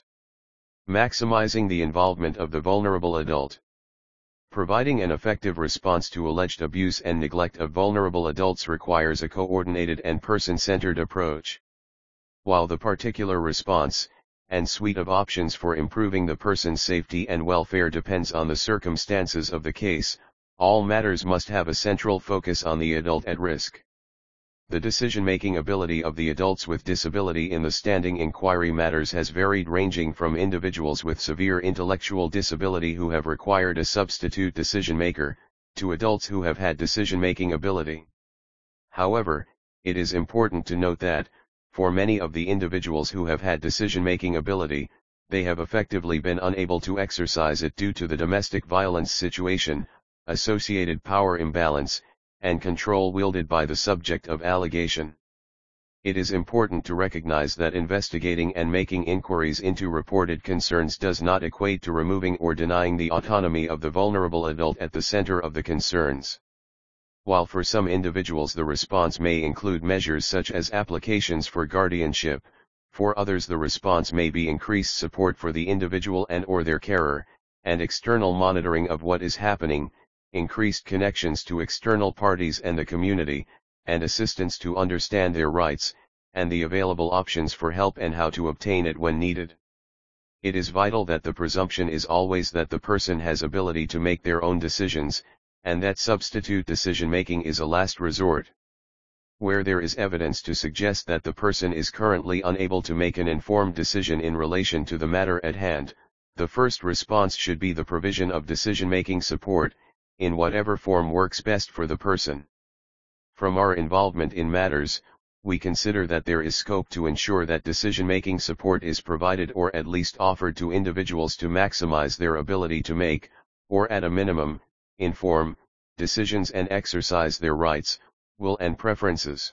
Maximizing the involvement of the vulnerable adult. Providing an effective response to alleged abuse and neglect of vulnerable adults requires a coordinated and person-centered approach. While the particular response, and suite of options for improving the person's safety and welfare depends on the circumstances of the case, all matters must have a central focus on the adult at risk. The decision-making ability of the adults with disability in the standing inquiry matters has varied, ranging from individuals with severe intellectual disability who have required a substitute decision-maker, to adults who have had decision-making ability. However, it is important to note that, for many of the individuals who have had decision-making ability, they have effectively been unable to exercise it due to the domestic violence situation, associated power imbalance, and control wielded by the subject of allegation. It is important to recognize that investigating and making inquiries into reported concerns does not equate to removing or denying the autonomy of the vulnerable adult at the center of the concerns. While for some individuals the response may include measures such as applications for guardianship, for others the response may be increased support for the individual and/or their carer, and external monitoring of what is happening, increased connections to external parties and the community, and assistance to understand their rights, and the available options for help and how to obtain it when needed. It is vital that the presumption is always that the person has ability to make their own decisions, and that substitute decision-making is a last resort. Where there is evidence to suggest that the person is currently unable to make an informed decision in relation to the matter at hand, the first response should be the provision of decision-making support, in whatever form works best for the person. From our involvement in matters, we consider that there is scope to ensure that decision-making support is provided or at least offered to individuals to maximize their ability to make, or at a minimum, inform, decisions and exercise their rights, will and preferences.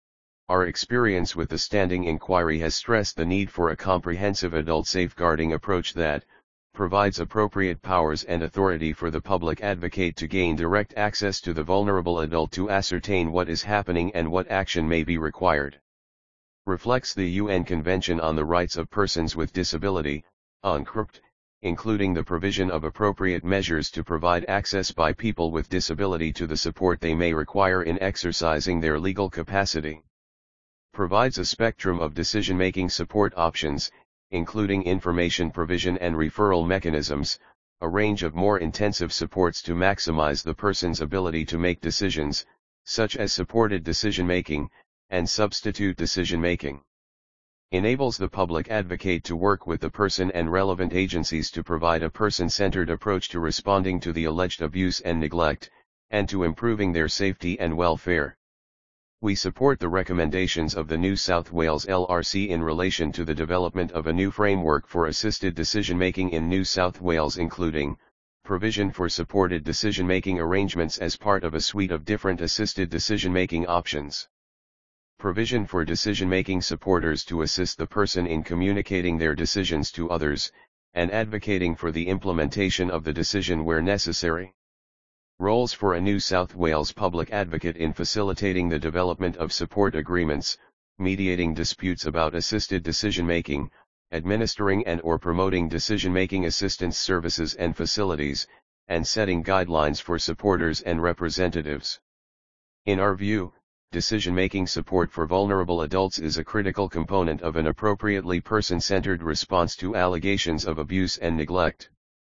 Our experience with the standing inquiry has stressed the need for a comprehensive adult safeguarding approach that provides appropriate powers and authority for the public advocate to gain direct access to the vulnerable adult to ascertain what is happening and what action may be required. reflects the UN Convention on the Rights of Persons with Disability, UNCRPD, including the provision of appropriate measures to provide access by people with disability to the support they may require in exercising their legal capacity. Provides a spectrum of decision-making support options, including information provision and referral mechanisms, a range of more intensive supports to maximize the person's ability to make decisions, such as supported decision-making, and substitute decision-making. Enables the public advocate to work with the person and relevant agencies to provide a person-centered approach to responding to the alleged abuse and neglect, and to improving their safety and welfare. We support the recommendations of the New South Wales LRC in relation to the development of a new framework for assisted decision-making in New South Wales, including provision for supported decision-making arrangements as part of a suite of different assisted decision-making options. Provision for decision-making supporters to assist the person in communicating their decisions to others, and advocating for the implementation of the decision where necessary. Roles for a New South Wales public advocate in facilitating the development of support agreements, mediating disputes about assisted decision-making, administering and/or promoting decision-making assistance services and facilities, and setting guidelines for supporters and representatives. In our view, decision-making support for vulnerable adults is a critical component of an appropriately person-centered response to allegations of abuse and neglect.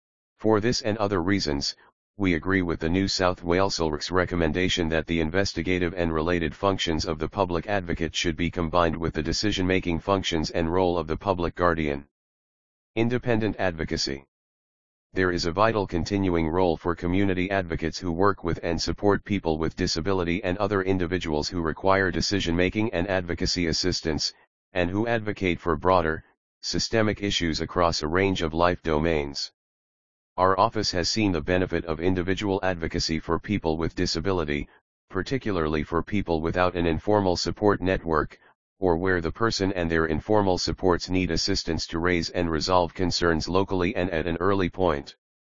For this and other reasons, we agree with the New South Wales LRC's recommendation that the investigative and related functions of the public advocate should be combined with the decision-making functions and role of the public guardian. Independent advocacy. There is a vital continuing role for community advocates who work with and support people with disability and other individuals who require decision-making and advocacy assistance, and who advocate for broader, systemic issues across a range of life domains. Our office has seen the benefit of individual advocacy for people with disability, particularly for people without an informal support network, or where the person and their informal supports need assistance to raise and resolve concerns locally and at an early point.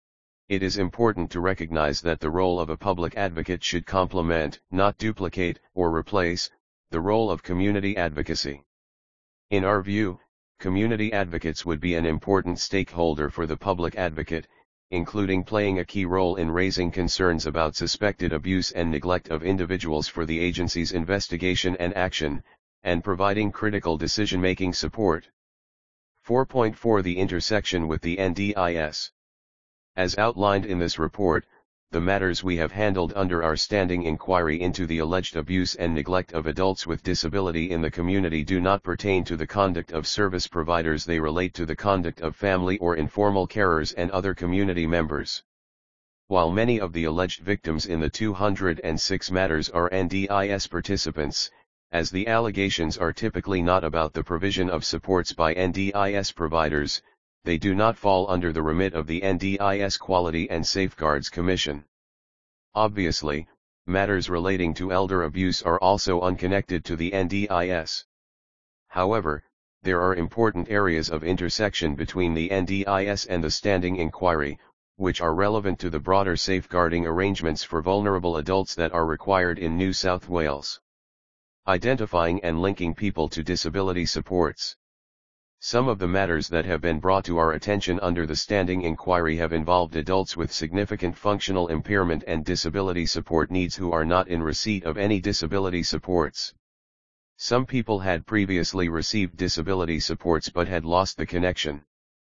It is important to recognize that the role of a public advocate should complement, not duplicate or replace, the role of community advocacy. In our view, community advocates would be an important stakeholder for the public advocate, including playing a key role in raising concerns about suspected abuse and neglect of individuals for the agency's investigation and action, and providing critical decision-making support. 4.4 The intersection with the NDIS. As outlined in this report, the matters we have handled under our standing inquiry into the alleged abuse and neglect of adults with disability in the community do not pertain to the conduct of service providers. They relate to the conduct of family or informal carers and other community members. While many of the alleged victims in the 206 matters are NDIS participants, as the allegations are typically not about the provision of supports by NDIS providers, they do not fall under the remit of the NDIS Quality and Safeguards Commission. Obviously, matters relating to elder abuse are also unconnected to the NDIS. However, there are important areas of intersection between the NDIS and the standing inquiry, which are relevant to the broader safeguarding arrangements for vulnerable adults that are required in New South Wales. Identifying and linking people to disability supports. Some of the matters that have been brought to our attention under the standing inquiry have involved adults with significant functional impairment and disability support needs who are not in receipt of any disability supports. Some people had previously received disability supports but had lost the connection.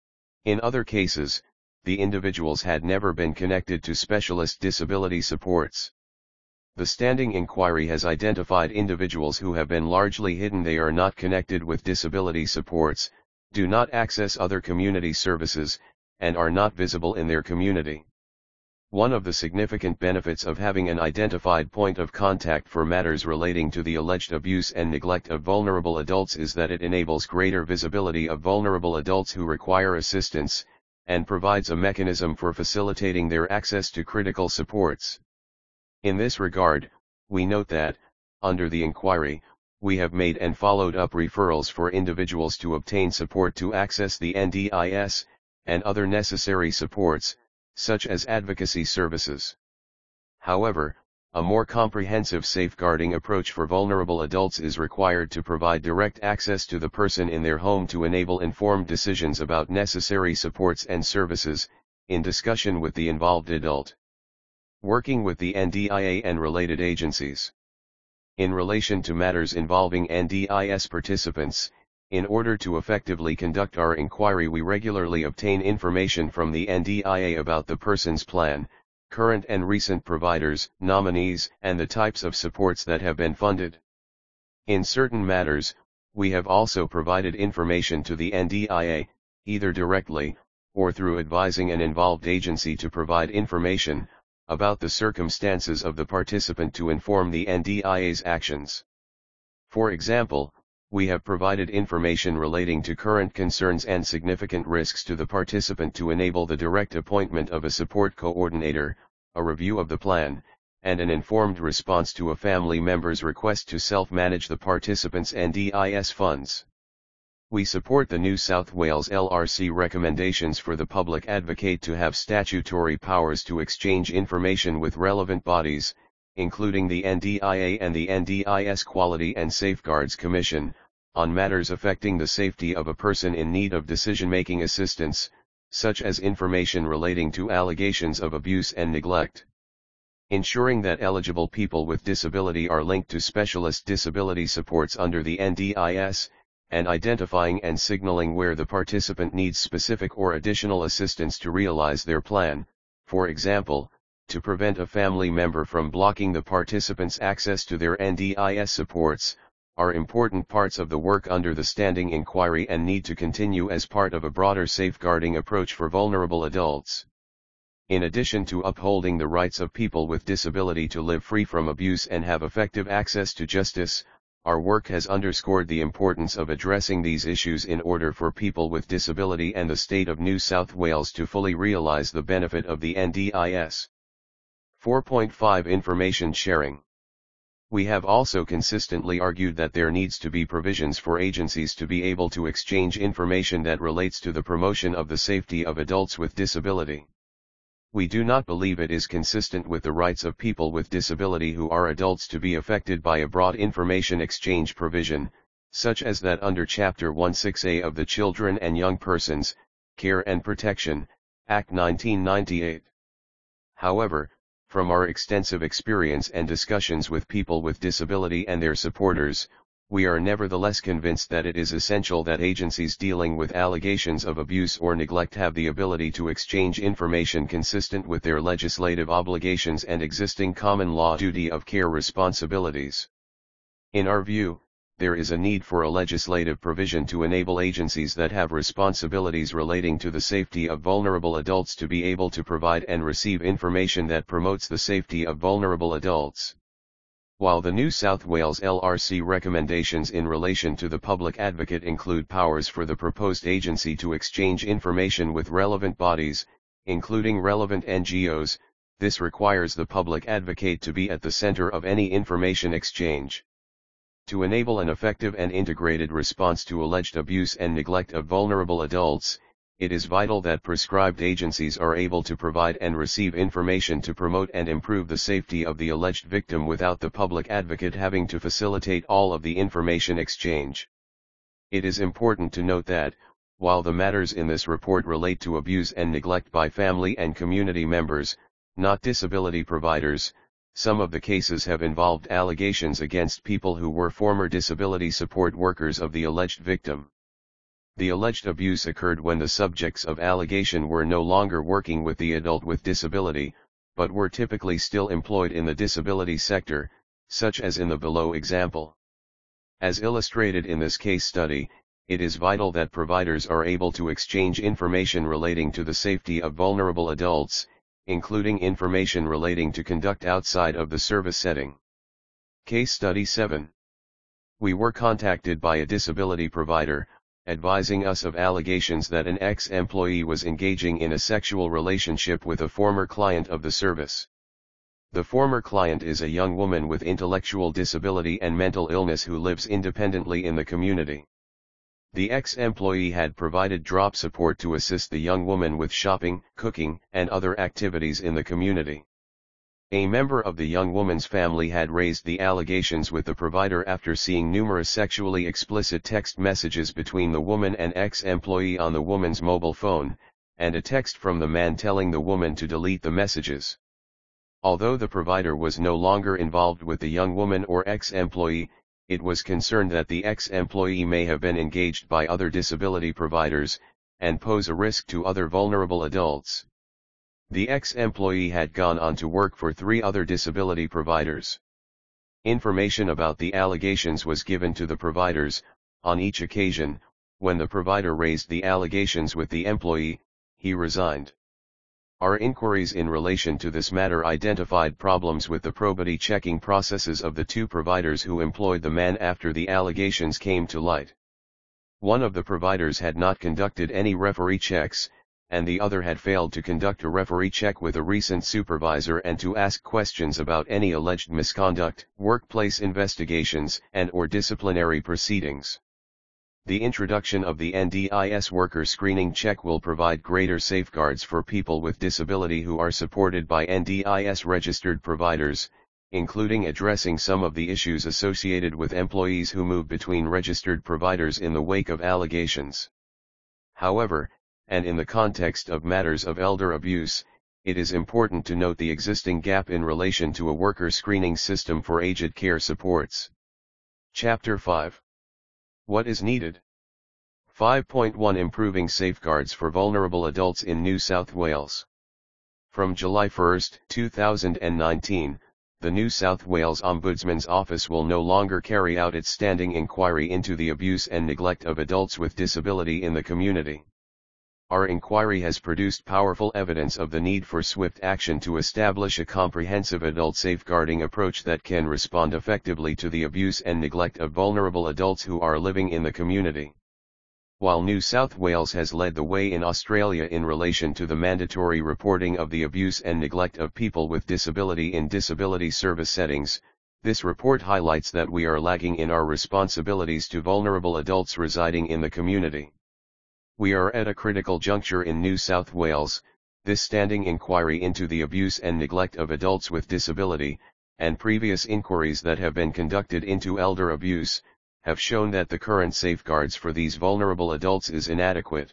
In other cases, the individuals had never been connected to specialist disability supports. The standing inquiry has identified individuals who have been largely hidden. They are not connected with disability supports, do not access other community services, and are not visible in their community. One of the significant benefits of having an identified point of contact for matters relating to the alleged abuse and neglect of vulnerable adults is that it enables greater visibility of vulnerable adults who require assistance, and provides a mechanism for facilitating their access to critical supports. In this regard, we note that, under the inquiry, we have made and followed up referrals for individuals to obtain support to access the NDIS, and other necessary supports, such as advocacy services. However, A more comprehensive safeguarding approach for vulnerable adults is required to provide direct access to the person in their home to enable informed decisions about necessary supports and services, in discussion with the involved adult. Working with the NDIA and related agencies. In relation to matters involving NDIS participants, in order to effectively conduct our inquiry, we regularly obtain information from the NDIA about the person's plan, current and recent providers, nominees, and the types of supports that have been funded. In certain matters, we have also provided information to the NDIA, either directly, or through advising an involved agency to provide information about the circumstances of the participant to inform the NDIA's actions. For example, we have provided information relating to current concerns and significant risks to the participant to enable the direct appointment of a support coordinator, a review of the plan, and an informed response to a family member's request to self-manage the participant's NDIS funds. We support the New South Wales LRC recommendations for the public advocate to have statutory powers to exchange information with relevant bodies, including the NDIA and the NDIS Quality and Safeguards Commission, on matters affecting the safety of a person in need of decision-making assistance, such as information relating to allegations of abuse and neglect. Ensuring that eligible people with disability are linked to specialist disability supports under the NDIS, and identifying and signaling where the participant needs specific or additional assistance to realize their plan, for example, to prevent a family member from blocking the participant's access to their NDIS supports, are important parts of the work under the standing inquiry and need to continue as part of a broader safeguarding approach for vulnerable adults. In addition to upholding the rights of people with disability to live free from abuse and have effective access to justice, our work has underscored the importance of addressing these issues in order for people with disability and the state of New South Wales to fully realize the benefit of the NDIS. 4.5 Information sharing. We have also consistently argued that there needs to be provisions for agencies to be able to exchange information that relates to the promotion of the safety of adults with disability. We do not believe it is consistent with the rights of people with disability who are adults to be affected by a broad information exchange provision, such as that under Chapter 16A of the Children and Young Persons, Care and Protection, Act 1998. However, from our extensive experience and discussions with people with disability and their supporters, we are nevertheless convinced that it is essential that agencies dealing with allegations of abuse or neglect have the ability to exchange information consistent with their legislative obligations and existing common law duty of care responsibilities. In our view, there is a need for a legislative provision to enable agencies that have responsibilities relating to the safety of vulnerable adults to be able to provide and receive information that promotes the safety of vulnerable adults. While the New South Wales LRC recommendations in relation to the public advocate include powers for the proposed agency to exchange information with relevant bodies, including relevant NGOs, this requires the public advocate to be at the center of any information exchange. To enable an effective and integrated response to alleged abuse and neglect of vulnerable adults, it is vital that prescribed agencies are able to provide and receive information to promote and improve the safety of the alleged victim without the public advocate having to facilitate all of the information exchange. It is important to note that, while the matters in this report relate to abuse and neglect by family and community members, not disability providers, some of the cases have involved allegations against people who were former disability support workers of the alleged victim. The alleged abuse occurred when the subjects of allegation were no longer working with the adult with disability, but were typically still employed in the disability sector, such as in the below example. As illustrated in this case study, it is vital that providers are able to exchange information relating to the safety of vulnerable adults, including information relating to conduct outside of the service setting. Case Study 7. We were contacted by a disability provider, advising us of allegations that an ex-employee was engaging in a sexual relationship with a former client of the service. The former client is a young woman with intellectual disability and mental illness who lives independently in the community. The ex-employee had provided drop support to assist the young woman with shopping, cooking, and other activities in the community. A member of the young woman's family had raised the allegations with the provider after seeing numerous sexually explicit text messages between the woman and ex-employee on the woman's mobile phone, and a text from the man telling the woman to delete the messages. Although the provider was no longer involved with the young woman or ex-employee, it was concerned that the ex-employee may have been engaged by other disability providers, and pose a risk to other vulnerable adults. The ex-employee had gone on to work for 3 other disability providers. Information about the allegations was given to the providers. On each occasion, when the provider raised the allegations with the employee, he resigned. Our inquiries in relation to this matter identified problems with the probity checking processes of the 2 providers who employed the man after the allegations came to light. One of the providers had not conducted any referee checks, and the other had failed to conduct a referee check with a recent supervisor and to ask questions about any alleged misconduct, workplace investigations, and/or disciplinary proceedings. The introduction of the NDIS worker screening check will provide greater safeguards for people with disability who are supported by NDIS registered providers, including addressing some of the issues associated with employees who move between registered providers in the wake of allegations. However, and in the context of matters of elder abuse, it is important to note the existing gap in relation to a worker screening system for aged care supports. Chapter 5. What is needed? 5.1 Improving safeguards for vulnerable adults in New South Wales. From July 1, 2019, the New South Wales Ombudsman's Office will no longer carry out its standing inquiry into the abuse and neglect of adults with disability in the community. Our inquiry has produced powerful evidence of the need for swift action to establish a comprehensive adult safeguarding approach that can respond effectively to the abuse and neglect of vulnerable adults who are living in the community. While New South Wales has led the way in Australia in relation to the mandatory reporting of the abuse and neglect of people with disability in disability service settings, this report highlights that we are lagging in our responsibilities to vulnerable adults residing in the community. We are at a critical juncture in New South Wales. This standing inquiry into the abuse and neglect of adults with disability, and previous inquiries that have been conducted into elder abuse, have shown that the current safeguards for these vulnerable adults is inadequate.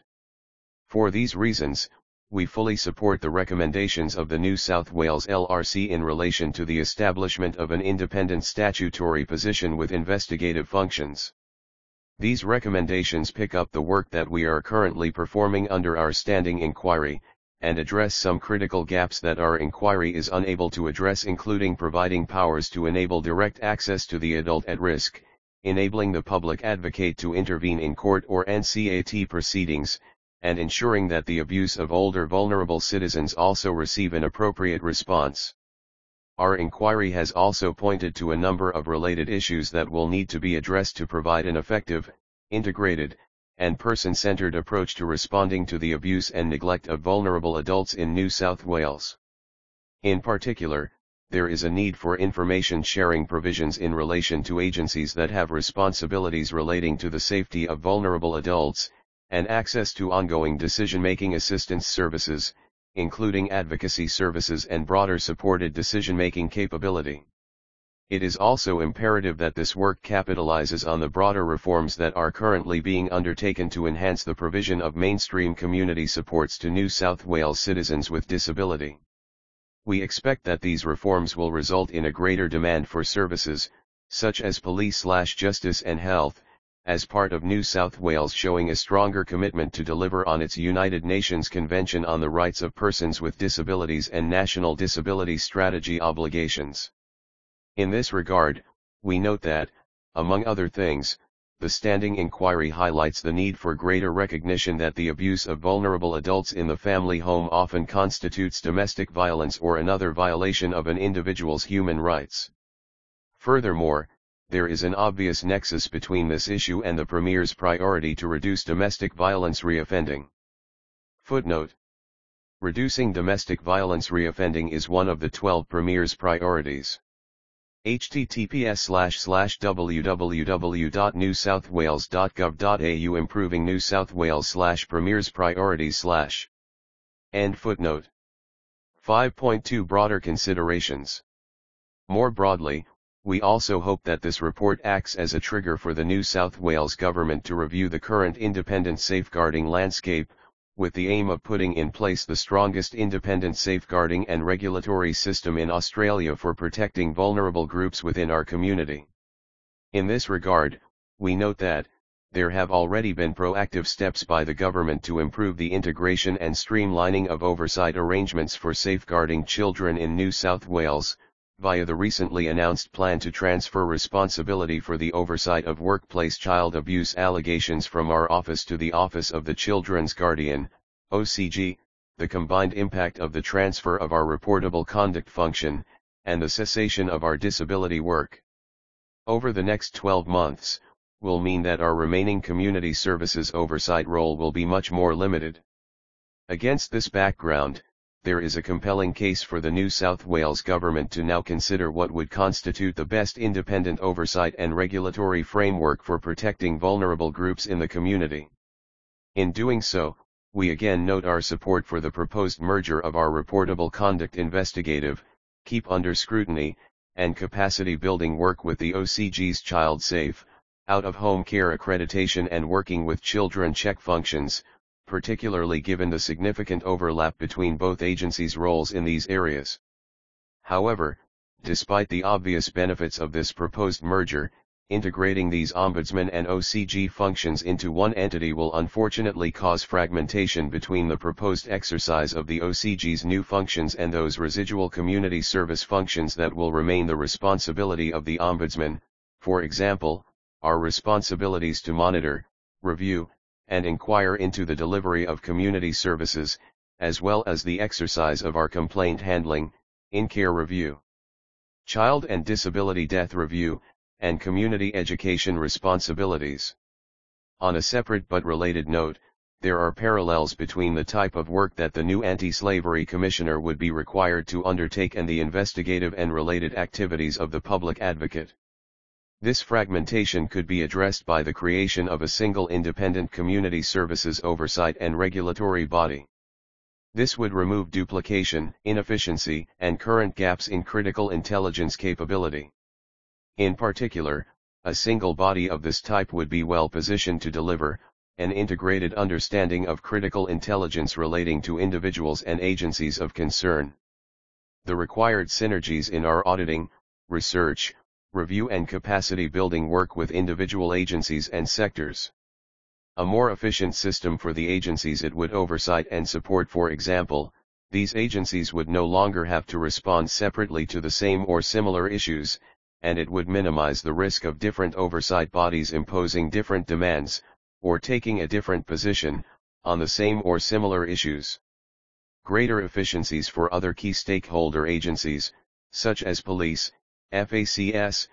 For these reasons, we fully support the recommendations of the New South Wales LRC in relation to the establishment of an independent statutory position with investigative functions. These recommendations pick up the work that we are currently performing under our standing inquiry, and address some critical gaps that our inquiry is unable to address, including providing powers to enable direct access to the adult at risk, enabling the public advocate to intervene in court or NCAT proceedings, and ensuring that the abuse of older vulnerable citizens also receive an appropriate response. Our inquiry has also pointed to a number of related issues that will need to be addressed to provide an effective, integrated, and person-centered approach to responding to the abuse and neglect of vulnerable adults in New South Wales. In particular, there is a need for information sharing provisions in relation to agencies that have responsibilities relating to the safety of vulnerable adults, and access to ongoing decision-making assistance services, including advocacy services and broader supported decision-making capability. It is also imperative that this work capitalizes on the broader reforms that are currently being undertaken to enhance the provision of mainstream community supports to New South Wales citizens with disability. We expect that these reforms will result in a greater demand for services, such as police/justice and health, as part of New South Wales showing a stronger commitment to deliver on its United Nations Convention on the Rights of Persons with Disabilities and National Disability Strategy obligations. In this regard, we note that, among other things, the standing inquiry highlights the need for greater recognition that the abuse of vulnerable adults in the family home often constitutes domestic violence or another violation of an individual's human rights. Furthermore, there is an obvious nexus between this issue and the Premier's priority to reduce domestic violence reoffending. Footnote: reducing domestic violence reoffending is one of the 12 Premier's priorities. https://www.newsouthwales.gov.au Improving New South Wales /Premier's Priorities/ End footnote. 5.2 Broader considerations. More broadly, we also hope that this report acts as a trigger for the New South Wales government to review the current independent safeguarding landscape, with the aim of putting in place the strongest independent safeguarding and regulatory system in Australia for protecting vulnerable groups within our community. In this regard, we note that there have already been proactive steps by the government to improve the integration and streamlining of oversight arrangements for safeguarding children in New South Wales, via the recently announced plan to transfer responsibility for the oversight of workplace child abuse allegations from our office to the Office of the Children's Guardian, OCG, the combined impact of the transfer of our reportable conduct function, and the cessation of our disability work over the next 12 months, will mean that our remaining community services oversight role will be much more limited. Against this background, there is a compelling case for the New South Wales government to now consider what would constitute the best independent oversight and regulatory framework for protecting vulnerable groups in the community. In doing so, we again note our support for the proposed merger of our reportable conduct investigative, keep under scrutiny, and capacity building work with the OCG's Child Safe, out-of-home care accreditation and working with children check functions, particularly given the significant overlap between both agencies' roles in these areas. However, despite the obvious benefits of this proposed merger, integrating these Ombudsman and OCG functions into one entity will unfortunately cause fragmentation between the proposed exercise of the OCG's new functions and those residual community service functions that will remain the responsibility of the Ombudsman, for example, our responsibilities to monitor, review, and inquire into the delivery of community services, as well as the exercise of our complaint handling, in-care review, child and disability death review, and community education responsibilities. On a separate but related note, there are parallels between the type of work that the new Anti-Slavery Commissioner would be required to undertake and the investigative and related activities of the public advocate. This fragmentation could be addressed by the creation of a single independent community services oversight and regulatory body. This would remove duplication, inefficiency, and current gaps in critical intelligence capability. In particular, a single body of this type would be well positioned to deliver an integrated understanding of critical intelligence relating to individuals and agencies of concern. The required synergies in our auditing, research, review and capacity building work with individual agencies and sectors. A more efficient system for the agencies it would oversight and support. For example, these agencies would no longer have to respond separately to the same or similar issues, and it would minimize the risk of different oversight bodies imposing different demands, or taking a different position, on the same or similar issues. Greater efficiencies for other key stakeholder agencies, such as police, FACS,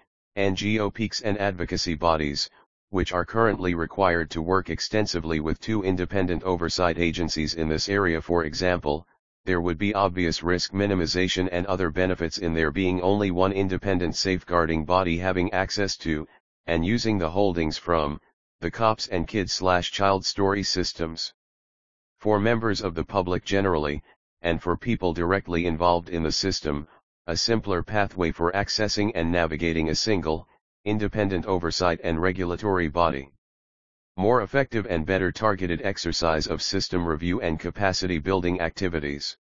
NGO and advocacy bodies, which are currently required to work extensively with two independent oversight agencies in this area. For example, there would be obvious risk minimization and other benefits in there being only one independent safeguarding body having access to, and using the holdings from, the COPS and Kid/Child Story systems. For members of the public generally, and for people directly involved in the system, a simpler pathway for accessing and navigating a single, independent oversight and regulatory body. More effective and better targeted exercise of system review and capacity building activities.